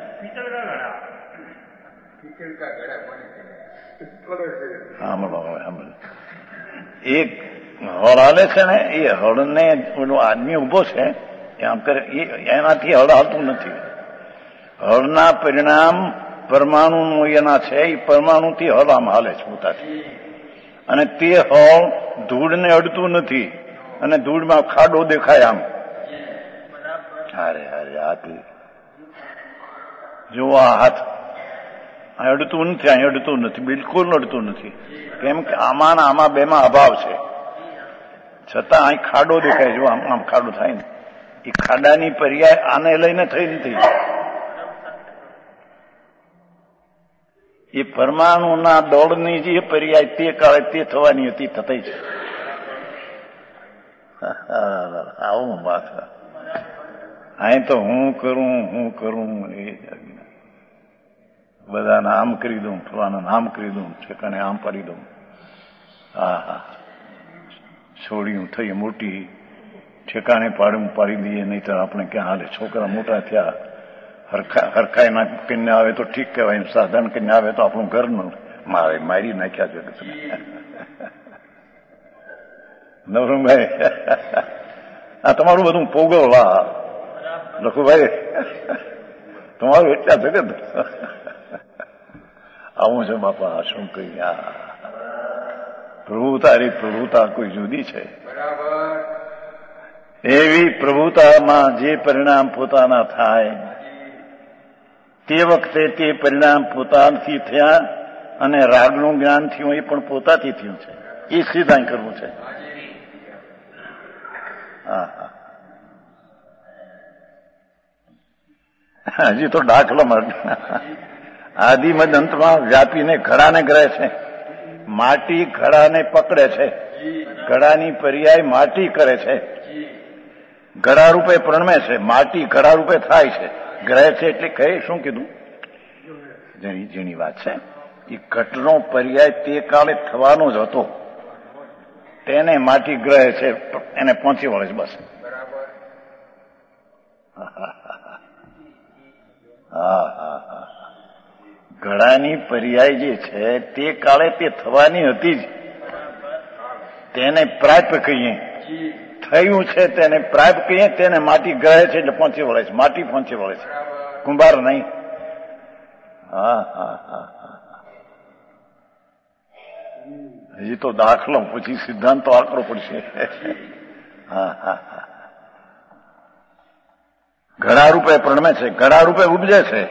Speaker 1: એક હળ હાલે છે ને, એ હળને ઓલો આદમી ઉભો છે આમ કરે, એનાથી હળ હાલતું નથી. હળના પરિણામ પરમાણુ એના છે, એ પરમાણુથી હળ આમ હાલે છે પોતાથી. અને તે હળ ધૂળને અડતું નથી, અને ધૂળમાં ખાડો દેખાય આમ. અરે અરે હાથ જો આ હાથ અડતું નથી, અહીં અડતું નથી, બિલકુલ અડતું નથી. કેમ કે આમાં આમાં બેમાં અભાવ છે, છતાં અહીં ખાડો દેખાય. જો આમ આમ ખાડો થાય ને, એ ખાડાની પર્યાય આને લઈને થઈ નથી. એ પરમાણુના દોડની જે પર્યાય તે કાળે તે થવાની હતી, થતી છે. આવું વાત. અહીં તો હું કરું હું કરું એ બધાને આમ કરી દઉં, ફલાના આમ કરી દઉં, ઠેકાણે આમ પાડી દઉં. હા હા છોડ્યું થઈ મોટી, ઠેકાણે પાડું પાડી દઈએ, નહીં તો આપણે ક્યાં હાલે. છોકરા મોટા થયા, હરખા હરખાઈ ના કરીને આવે તો ઠીક કહેવાય, સાધન કરીને આવે તો આપણું ઘરનું મારે મારી નાખ્યા જગતને. નવરંગભાઈ આ તમારું બધું પોગવવા લખુભાઈ, તમારું એટલા જગત આવું છે બાપા. શું કહી, પ્રભુતારી પ્રભુતા કોઈ જુદી છે. એવી પ્રભુતામાં જે પરિણામ પોતાના થાય તે વખતે તે પરિણામ પોતાથી થયા, અને રાગનું જ્ઞાન થયું એ પણ પોતાથી થયું છે. એ સિદ્ધાંત કરવું છે. હા હા હજી તો દાખલો માટે આદિમદ અંતમાં વ્યાપીને ઘડાને ગ્રહે છે. માટી ઘડાને પકડે છે, ઘડાની પર્યાય માટી કરે છે. ઘડા રૂપે પ્રણમે છે, માટી ઘડા રૂપે થાય છે. ગ્રહે છે એટલે કહે શું કીધું? જેની જેની વાત છે એ ઘટનો પર્યાય તે કાળે થવાનો જ હતો, તેને માટી ગ્રહે છે, એને પહોંચી વળે છે. બસ હા હા હા ઘડાની પર્યાય જે છે તે કાળે તે થવાની હતી જ, તેને પ્રાપ્ત કહીએ. થયું છે તેને પ્રાપ્ત કહીએ, તેને માટી ગ્રહે છે એટલે પહોંચી વળે છે. માટી પહોંચી વળે છે, કુંભાર નહીં. હા હા હા હજી તો દાખલો, પછી સિદ્ધાંત તો આકરો પડશે. હા હા હા ઘડા રૂપે પ્રણમે છે, ઘડા રૂપે ઉપજે છે.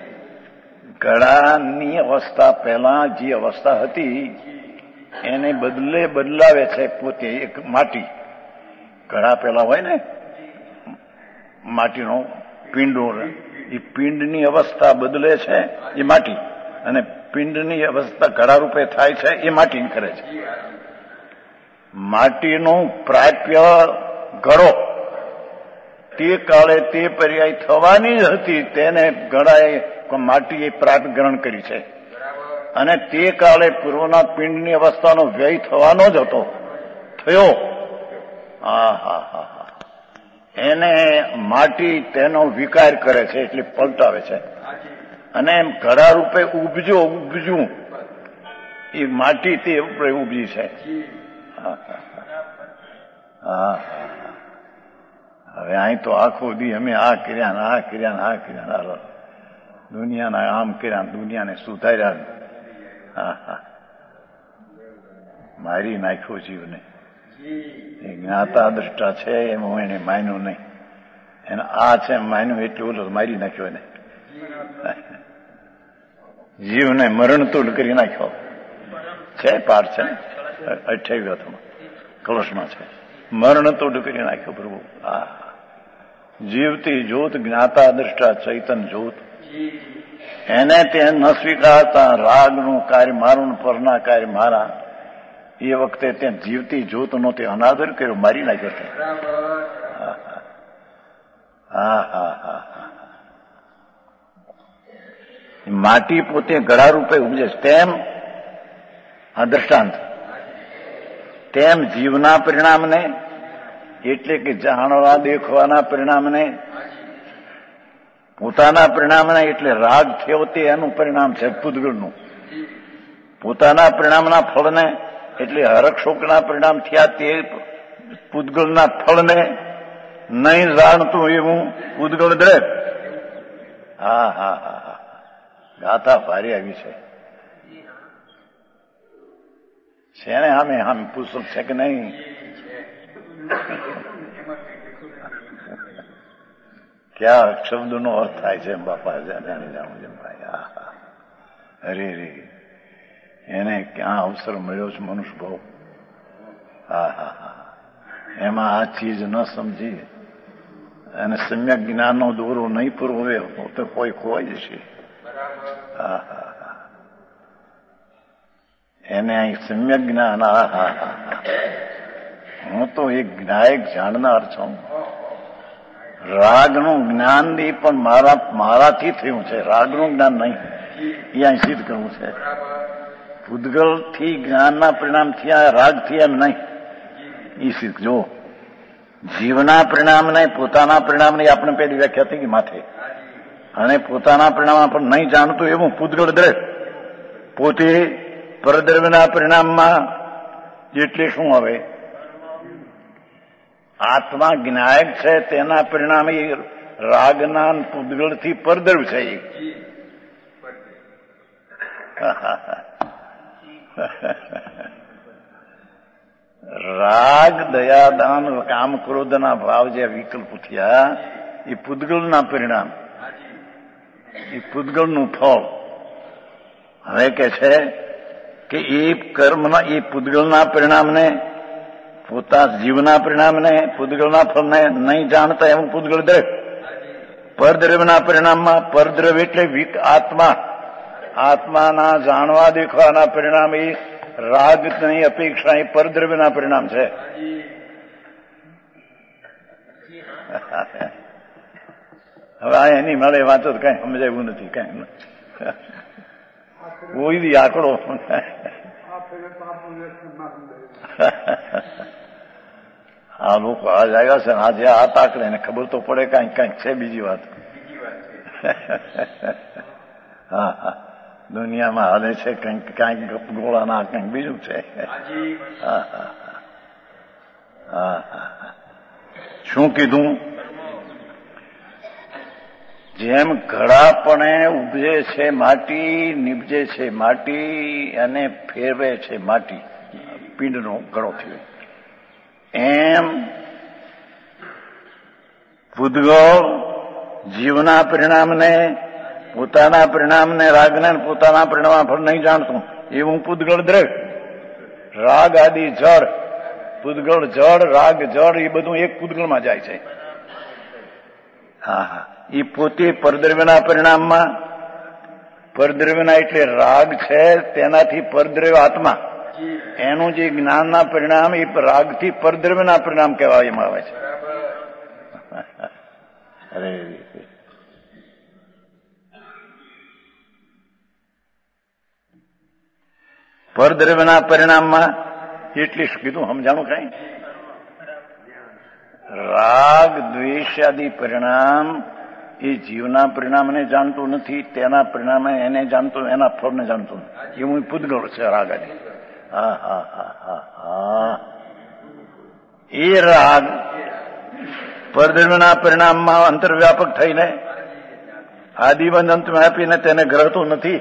Speaker 1: ઘડાની અવસ્થા પહેલા જે અવસ્થા હતી એને બદલે બદલાવે છે પોતે એક માટી. ઘડા પેલા હોય ને માટીનો પિંડો, એ પિંડની અવસ્થા બદલે છે એ માટી, અને પિંડની અવસ્થા ઘડા રૂપે થાય છે એ માટી કરે છે. માટીનું પ્રાપ્ય ઘડો તે કાળે તે પર્યાય થવાની જ હતી, તેને ઘડાએ માટીએ પ્રાપ્ત ગ્રહણ કરી છે. અને તે કાળે પૂર્વના પિંડની અવસ્થાનો વ્યય થવાનો જ હતો, થયો. હા હા હા હા એને માટી તેનો વિકાર કરે છે એટલે પલટાવે છે. અને એમ ઘડા રૂપે ઉપજો ઉપજવું એ માટી તે રૂપે ઉપજી છે. હા હા હા હવે અહીં તો આખો દી અમે આ કર્યા ને આ કર્યા ને આ કર્યા, દુનિયાના આમ કર્યા, દુનિયાને સુધાર્યા. હા હા, મારી નાખ્યો જીવને. એ જ્ઞાતા દ્રષ્ટા છે એમ હું એને માન્યું નહીં, એને આ છે એમ માન્યું એટલું ઓલું મારી નાખ્યો એને. જીવને મરણતુલ કરી નાખ્યો છે. પાઠ છે અઠ્યાવીસમાં કલશમાં છે, મરણતુલ કરી નાખ્યો પ્રભુ. આ જીવતી જ્યોત જ્ઞાતા દ્રષ્ટા ચૈતન જ્યોત, એને તે ન સ્વીકારતા રાગનું કાર્ય મારું, પરના કાર્ય મારા. એ વખતે તે જીવતી જ્યોતનો તે અનાદર કર્યો, મારી નાખ્યો તે. હા હા હા હા, માટી પોતે ગળા રૂપે ઉપજે છે તેમ આ દ્રષ્ટાંત, તેમ જીવના પરિણામને એટલે કે જાણવા દેખવાના પરિણામને, પોતાના પરિણામને એટલે રાગ થયો તે એનું પરિણામ છે પૂતગળનું. પોતાના પરિણામના ફળને એટલે હરક્ષોકના પરિણામ થયા તે પૂતગળના ફળને નહીં જાણતું એવું પૂતગળ દ્રવ. હા હા હા હા, ગાથા ભારી આવી છે. છે ને આમે આમ પુસ્તક છે કે નહીં? ક્યાં શબ્દનો અર્થ થાય છે બાપા જાણી જાણું છે ભાઈ. હા હા, અરે રે, એને ક્યાં અવસર મળ્યો છે મનુષ્ય ભાવ. હા હા હા, એમાં આ ચીજ ન સમજી અને સમ્યક જ્ઞાનનો દોરો નહીં પૂરવે તો કોઈ ખોવાઈ જશે. હા હા હા, એને અહીં સમ્યક જ્ઞાન. હા હા હા, હું તો એક જ્ઞાયક જાણનાર છું. રાગનું જ્ઞાન બી પણ મારા મારાથી થયું છે, રાગનું જ્ઞાન નહીં. એ અહીં સિદ્ધ કરવું છે. પૂતગલથી જ્ઞાનના પરિણામ થયા, રાગ થયા એમ નહીં. એ સિદ્ધ જો જીવના પરિણામને પોતાના પરિણામને આપણે પેલી વ્યાખ્યા થઈ ગઈ માથે, અને પોતાના પરિણામ પણ નહીં જાણતું એવું પૂતગળ દ્રવ પોતે પરદ્રવ્યના પરિણામમાં. એટલે શું હવે આત્મા જ્ઞાયક છે તેના પરિણામે રાગના પૂતગળથી પરદ્રવ છે. રાગ દયાદાન કામ ક્રોધના ભાવ જે વિકલ્પ થયા એ પૂતગળના પરિણામ, એ પૂતગળનું ફળ. હવે કે છે કે એ કર્મના એ પૂતગળના પરિણામને, પોતા જીવના પરિણામને, પૂતગળના ફળને નહીં જાણતા એવું પૂતગળ દ્રવ. પરદ્રવ્યના પરિણામમાં પરદ્રવ એટલે વિક આત્મા, આત્માના જાણવા દેખવાના પરિણામ એ રાગની અપેક્ષા એ પરદ્રવ્યના પરિણામ છે. હવે આ એની મળે વાંચો તો કઈ સમજાયું નથી, કઈ કોઈ બી આંકડો. આ લોકો આ જાગ્યા છે આજે આ તાકડે એને ખબર તો પડે કઈક કઈક છે બીજી વાત. હા હા, દુનિયામાં હાલે છે કંઈક કાંઈક ગપગોળાના કંઈક બીજું છે. હા હા હા હા, શું કીધું? જેમ ઘડાપણે ઉપજે છે માટી, નીપજે છે માટી અને ફેરવે છે માટી, પિંડનો ઘડો થયો, એમ પૂતગળ જીવના પરિણામને, પોતાના પરિણામને, રાગને પોતાના પરિણામ ફળ નહીં જાણતું એવું પૂતગળ દ્રવ. રાગ આદિ જળ, પૂતગળ જળ, રાગ જળ, એ બધું એક પૂતગળમાં જાય છે. હા હા, એ પોતે પરદ્રવ્યના પરિણામમાં, પરદ્રવ્યના એટલે રાગ છે તેનાથી પરદ્રવ્ય આત્મા, એનું જે જ્ઞાનના પરિણામ એ રાગથી પરદ્રવ્યના પરિણામ કહેવામાં આવે છે. અરે પરદ્રવ્યના પરિણામમાં એટલે શું કીધું સમજાણું કઈ? રાગ દ્વેષ આદિ પરિણામ એ જીવના પરિણામને જાણતું નથી, તેના પરિણામે એને જાણતું, એના ફળને જાણતું. એવું પૂતગળ છે રાગ આદિ. હા હા હા હા હા, એ રાગ પરધર્મના પરિણામમાં અંતર્વ્યાપક થઈને આદિબંધ અંતમાં આપીને તેને ગ્રહતું નથી.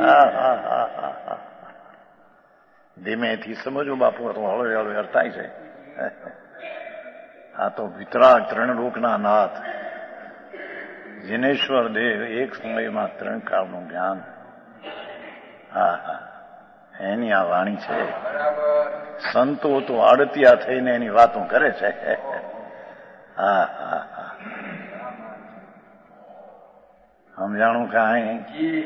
Speaker 1: ધીમેથી સમજવું બાપુ, તો હળવે હળવે અર્થ થાય છે. આ તો વિતરાગ ત્રણ લોકના નાથ જીનેશ્વર દેવ એક સમયમાં ત્રણ કાળનું જ્ઞાન. હા હા, એની આ વાણી છે. સંતો તો આડતિયા થઈને એની વાતો કરે છે. હા હા હા, સમજાણું કાંઈ?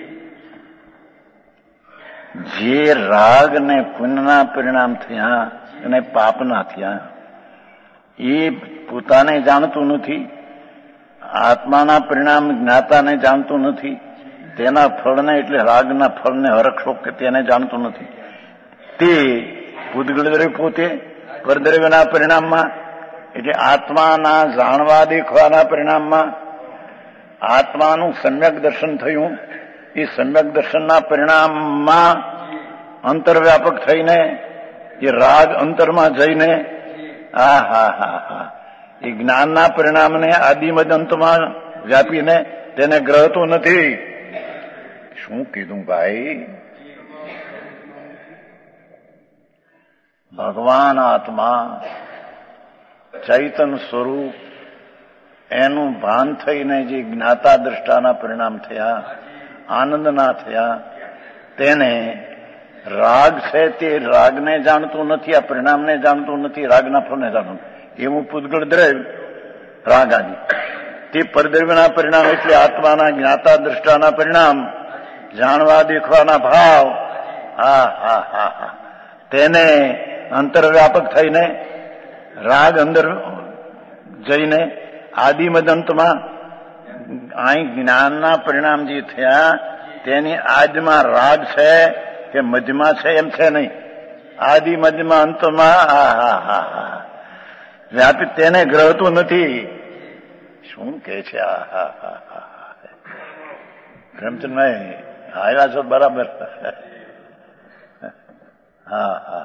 Speaker 1: જે રાગ ને પુણ્યના પરિણામ થયા અને પાપના થયા એ પોતાને જાણતું નથી, આત્માના પરિણામ જ્ઞાતાને જાણતું નથી, તેના ફળને એટલે રાગના ફળને હરખશોક કે તેને જાણતું નથી. તે પૂતગળ પોતે પરદ્રવ્યના પરિણામમાં એટલે આત્માના જાણવા દેખવાના પરિણામમાં આત્માનું સમ્યક દર્શન થયું. એ સમ્યક દર્શનના પરિણામમાં અંતર્વ્યાપક થઈને એ રાગ અંતરમાં જઈને હા હા હા હા એ જ્ઞાનના પરિણામને આદિમદ અંતમાં વ્યાપીને તેને ગ્રહતો નથી. શું કીધું ભાઈ? ભગવાન આત્મા ચૈતન સ્વરૂપ એનું ભાન થઈને જે જ્ઞાતા દ્રષ્ટાના પરિણામ થયા, આનંદના થયા, તેને રાગ છે તે રાગને જાણતું નથી, આ પરિણામને જાણતું નથી, રાગના ફળને જાણતું. એવું પૂતગળ દ્રવ્ય રાગ આદિ તે પરદ્રવ્યના પરિણામ એટલે આત્માના જ્ઞાતા દ્રષ્ટાના પરિણામ, જાણવા દેખવાના ભાવ, હા હા હા હા તેને અંતર્વ્યાપક થઈને રાગ અંદર જઈને આદિમદ અંતમાં અહીં જ્ઞાનના પરિણામ જે થયા તેની આદમાં રાગ છે કે મધ્યમાં છે એમ છે નહીં. આદિ મધ્યમાં અંતમાં હા હા હા હા વ્યાપિત તેને ગ્રહતું નથી. શું કે છે? આ હા હા હા પ્રેમચંદભાઈ આવ્યા છો બરાબર? હા હા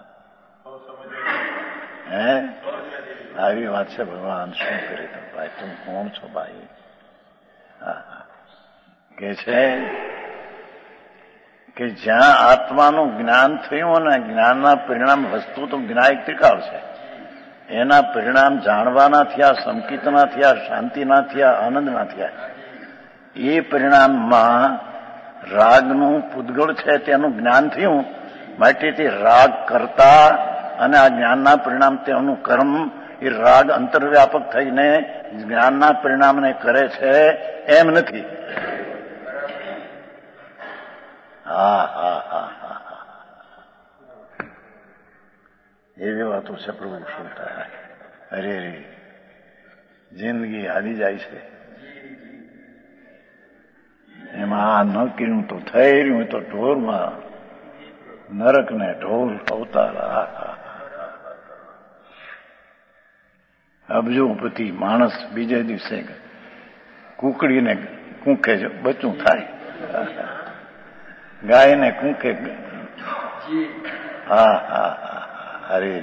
Speaker 1: હે આવી વાત છે. ભગવાન શું કરે? તો ભાઈ તું કોણ છો ભાઈ? હા કે છે કે જ્યાં આત્માનું જ્ઞાન થયું અને જ્ઞાનના પરિણામ વસ્તુ તો જ્ઞાયક ત્રિકાળ છે, એના પરિણામ જાણવાના થયા, સંકિતના થયા, શાંતિના થયા, આનંદના થયા. એ પરિણામમાં રાગનું પૂતગળ છે તેનું જ્ઞાન થયું માટે તે રાગ કરતા અને આ જ્ઞાનના પરિણામ તેનું કર્મ એ રાગ અંતર્વ્યાપક થઈને જ્ઞાનના પરિણામને કરે છે એમ નથી. હા હા હા હા એવી વાતો છે પ્રભુ. શું થાય? અરે રે જિંદગી હાલી જાય છે એમાં ન કર્યું તો થઈ રહ્યું તો ઢોરમાં નરક ને ઢોર અવતાર. અબજોપતિ માણસ બીજે દિવસે કુકડીને કૂંકે બચ્ચું થાય, ગાયને કૂંકે. હા હા હા અરે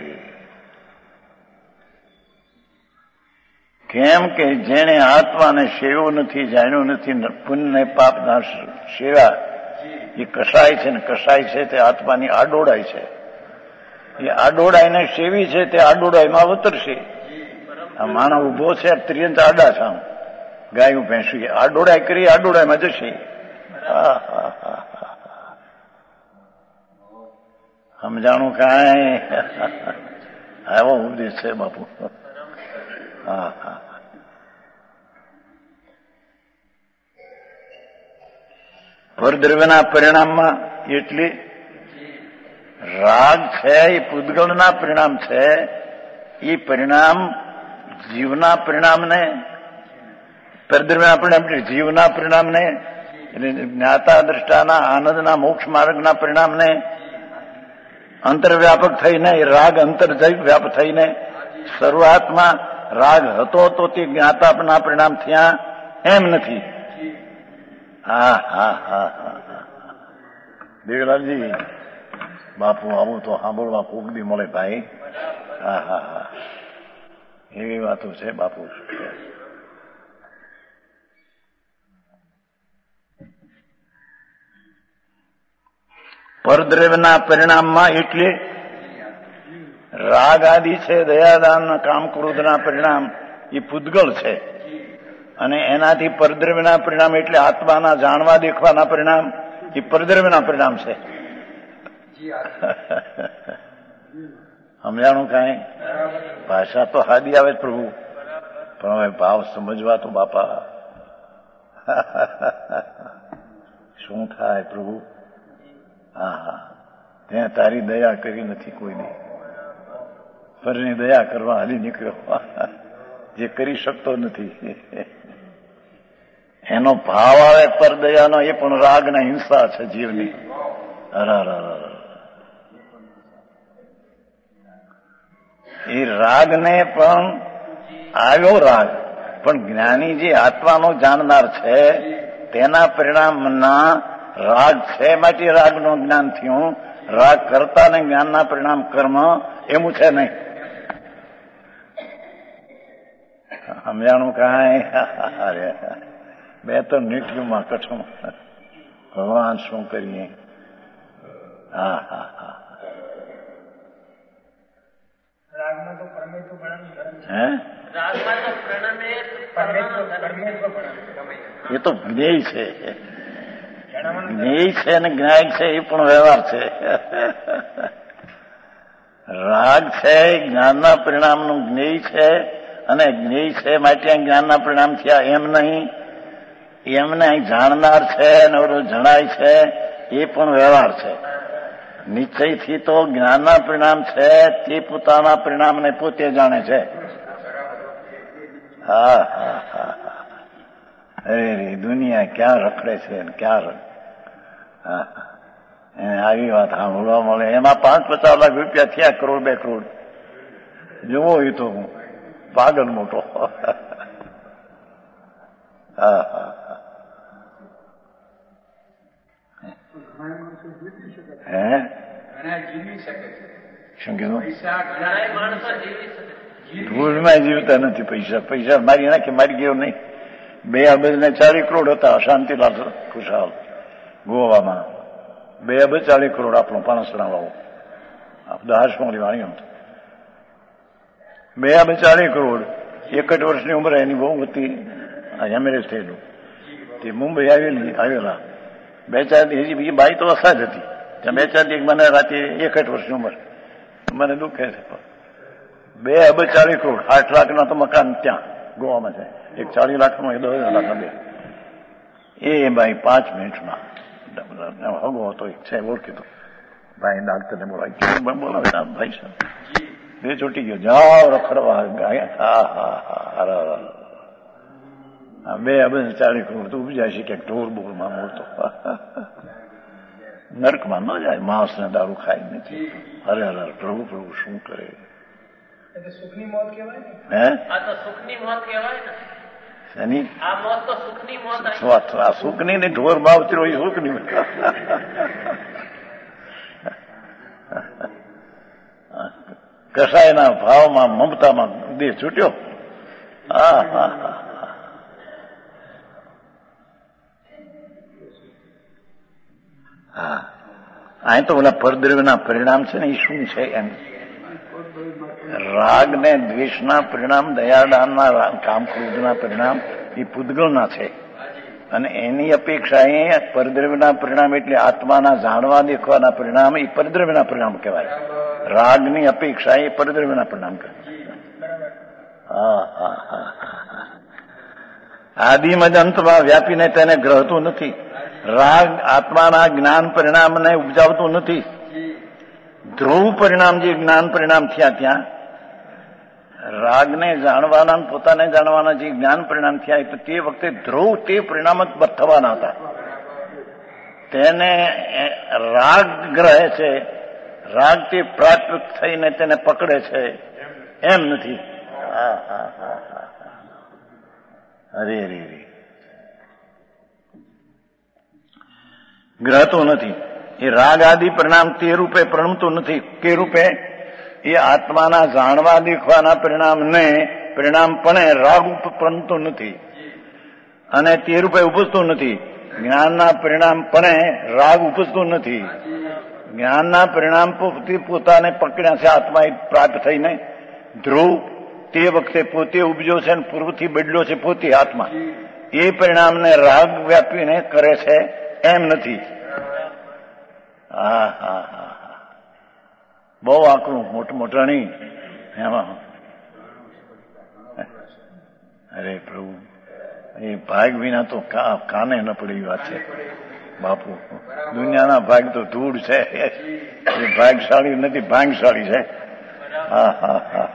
Speaker 1: કેમ કે જેણે આત્માને સેવ્યો નથી, જાણ્યો નથી, પુણ્ય પાપના સેવા એ કસાય છે ને કસાય છે તે આત્માની આડોડાય છે. એ આડોડાઈને સેવી છે તે આડોડાઈમાં અવતરશે. આ માનવ ઉભો છે ત્રિયંત આડા છે, આમ ગાયું ભેંસું આડોડાઈ કરી આડોડાઈમાં જશે. હા હા હા સમજાણું કાંઈ? આવો ઉપદેશ છે બાપુ. હા હા પરદ્રવ્યના પરિણામમાં એટલે રાગ છે એ પૂતગળના પરિણામ છે. એ પરિણામ જીવના પરિણામને, પરદ્રવ્યના પરિણામ એટલે જીવના પરિણામને એટલે જ્ઞાતા દ્રષ્ટાના આનંદના મોક્ષ માર્ગના પરિણામને અંતર્વ્યાપક થઈને એ રાગ અંતર્વ્યાપ થઈને શરૂઆતમાં રાગ હતો તો તે જ્ઞાતાના પરિણામ થયા એમ નથી. હા હા હા હા દેવલાલજી બાપુ આવું તો સાંભળવા કોક દી મળે ભાઈ. હા હા હા એવી વાતો છે બાપુ. પરદ્રવ્યના પરિણામમાં એટલે રાગ આદિ છે, દયાદાન, કામ, ક્રોધના પરિણામ એ પૂદગલ છે, અને એનાથી પરદ્રવ્યના પરિણામ એટલે આત્માના જાણવા દેખવાના પરિણામ એ પરદ્રવ્યના પરિણામ છે. સમજાણું કાંઈ? ભાષા તો હાદી આવે જ પ્રભુ, પણ હવે ભાવ સમજવા તો બાપા શું થાય પ્રભુ? હા હા, ત્યાં તારી દયા કરી નથી કોઈની, પરની દયા કરવા હાલી નીકળ્યો, જે કરી શકતો નથી. એનો ભાવ આવે પર દયાનો, એ પણ રાગના હિંસા છે જીવની. એ રાગને પણ આવ્યો રાગ, પણ જ્ઞાની જે આત્માનો જાણનાર છે તેના પરિણામના રાગ છે, માટે રાગનું જ્ઞાન થયું. રાગ કરતા ને જ્ઞાનના પરિણામ કર્મ એવું છે નહીં. સમજાણું કાંઈ? અરે બે તો નીકળ્યુંમાં કઠું, ભગવાન શું કરીએ? હા હા હા. હે એ તો જ્ઞેય છે, જ્ઞેય છે અને જ્ઞાયક છે, એ પણ વ્યવહાર છે. રાગ છે જ્ઞાનના પરિણામનું જ્ઞેય છે, અને જ્ઞેય છે માટે જ્ઞાનના પરિણામ થયા એમ નહીં. એમને જાણનાર છે અને જણાય છે, એ પણ વ્યવહાર છે. નિશ્ચયથી તો જ્ઞાનના પરિણામ છે તે પોતાના પરિણામને પોતે જાણે છે. હા હા હા હા. અરે દુનિયા ક્યાં રખડે છે ને ક્યાં હા આવી વાત સાંભળવા મળે. એમાં પાંચ પચાસ લાખ રૂપિયા થયા, કરોડ બે કરોડ જોવો એ તો હું પાગલ મોટો. હા હા હે શું કીધું? ધૂળમાં જીવતા નથી પૈસા. પૈસા મારી નાખે, મારી ગયો નહીં. બે અબજ ને ચાલીસ કરોડ હતા શાંતિલાલ ખુશાલ ગોવામાં. બે અબજ ચાલીસ કરોડ આપણો પાનસણા વાળો દાસમોલી વાણી હતો. બે અબજ ચાલીસ કરોડ. એકઠ વર્ષની ઉંમરે એની બહુ હતી, એમએલએ થયેલું. તે મુંબઈ આવેલી આવેલા બે ચાર દિવસ. બીજી બાઈ તો અસાજ હતી. ત્યાં બે ચાર દિવસ મને રાતે એકઠ વર્ષની ઉંમર મને દુઃખે છે. બે અબજ ચાલીસ કરોડ, આઠ લાખના તો મકાન ત્યાં ગોવામાં છે. એક ચાલીસ લાખનો એ દસ લાખ બે. એ ભાઈ પાંચ મિનિટમાં હગો હતો, એક છે ઓળખીતો ભાઈ, ડાક્ટરને બોલાવી બોલાવે ભાઈ સાહેબ બે ચોટી ગયો, જાઓ રખડવા. હા હા હા. બે અબજ ચાલીસ કરોડ તો ઉપજાય છે ક્યાંક ઢોર બોરમાં મળતો. નર્કમાં ન જાય, માંસ ને દારૂ ખાઈ નથી. અરે અરે પ્રભુ પ્રભુ શું કરે?
Speaker 2: સુખની મોત કહેવાય ને.
Speaker 1: હે
Speaker 2: આ તો સુખની મોત કહેવાય ને.
Speaker 1: શેની?
Speaker 2: આ મોત તો સુખની મોત.
Speaker 1: આ સુખની ને ઢોર ભાવતી હોય સુખની. કસાયના ભાવમાં મમતામાં દેહ છૂટ્યો. હા હા હા. હા અહીં તો ઓલા પરદ્રવ્યના પરિણામ છે ને એ શું છે એમ? રાગ ને દ્વેષના પરિણામ, દયાદાનના, કામ ક્રોધના પરિણામ એ પૂદગલના છે, અને એની અપેક્ષા એ પરદ્રવ્યના પરિણામ એટલે આત્માના જાણવા દેખવાના પરિણામ એ પરદ્રવ્યના પરિણામ કહેવાય. રાગની અપેક્ષા એ પરદ્રવ્યના પરિણામ કહેવાય. હા હા હા હા. આદિમજ અંતમાં વ્યાપીને તેને ગ્રહતું નથી. રાગ આત્માના જ્ઞાન પરિણામને ઉપજાવતું નથી. ધ્રુવ પરિણામ જે જ્ઞાન પરિણામ થયા ત્યાં રાગને જાણવાના, પોતાને જાણવાના જે જ્ઞાન પરિણામ થયા તે વખતે ધ્રુવ તે પરિણામ જ થવાના હતા. તેને રાગ ગ્રહે છે, રાગ તે પ્રાપ્ત થઈને તેને પકડે છે એમ નથી. હા હા હા હા. અરે રે રે ગ્રહતો નથી. એ રાગ આદિ પરિણામ તે રૂપે પ્રણમતું નથી. કે રૂપે? એ આત્માના જાણવા દેખવાના પરિણામને પરિણામપણે રાગ ઉપપન્નતો નથી અને તે રૂપે ઉપજતું નથી. જ્ઞાનના પરિણામપણે રાગ ઉપજતું નથી. જ્ઞાનના પરિણામ પોતાને પકડ્યા છે આત્મા પ્રાપ્ત થઈને ધ્રુવ તે વખતે પોતે ઉપજ્યો છે અને પૂર્વથી બદલ્યો છે પોતે આત્મા. એ પરિણામને રાગ વ્યાપીને કરે છે એમ નથી. હા હા હા હા બહુ આકરું મોટું મોટાણી એમાં. અરે પ્રભુ એ ભાગ વિના તો કાને ન પડી વાત છે બાપુ. દુનિયાના ભાગ તો ધૂળ છે, એ ભાગશાળી નથી, ભાંગશાળી છે. હા હા હા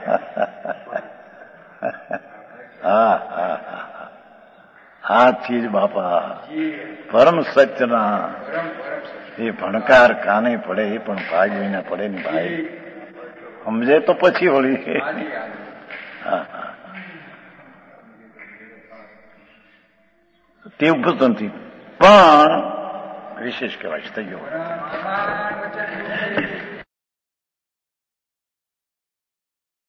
Speaker 1: હા હા હા આ ચીજ બાપા પરમ સત્યના એ ભણકાર કાને પડે એ પણ ભાગ વિના પડે ને ભાઈ. સમજે તો પછી વળી. હા હા તે ઉપજતો નથી પણ વિશેષ કહેવાય થઈ ગયો.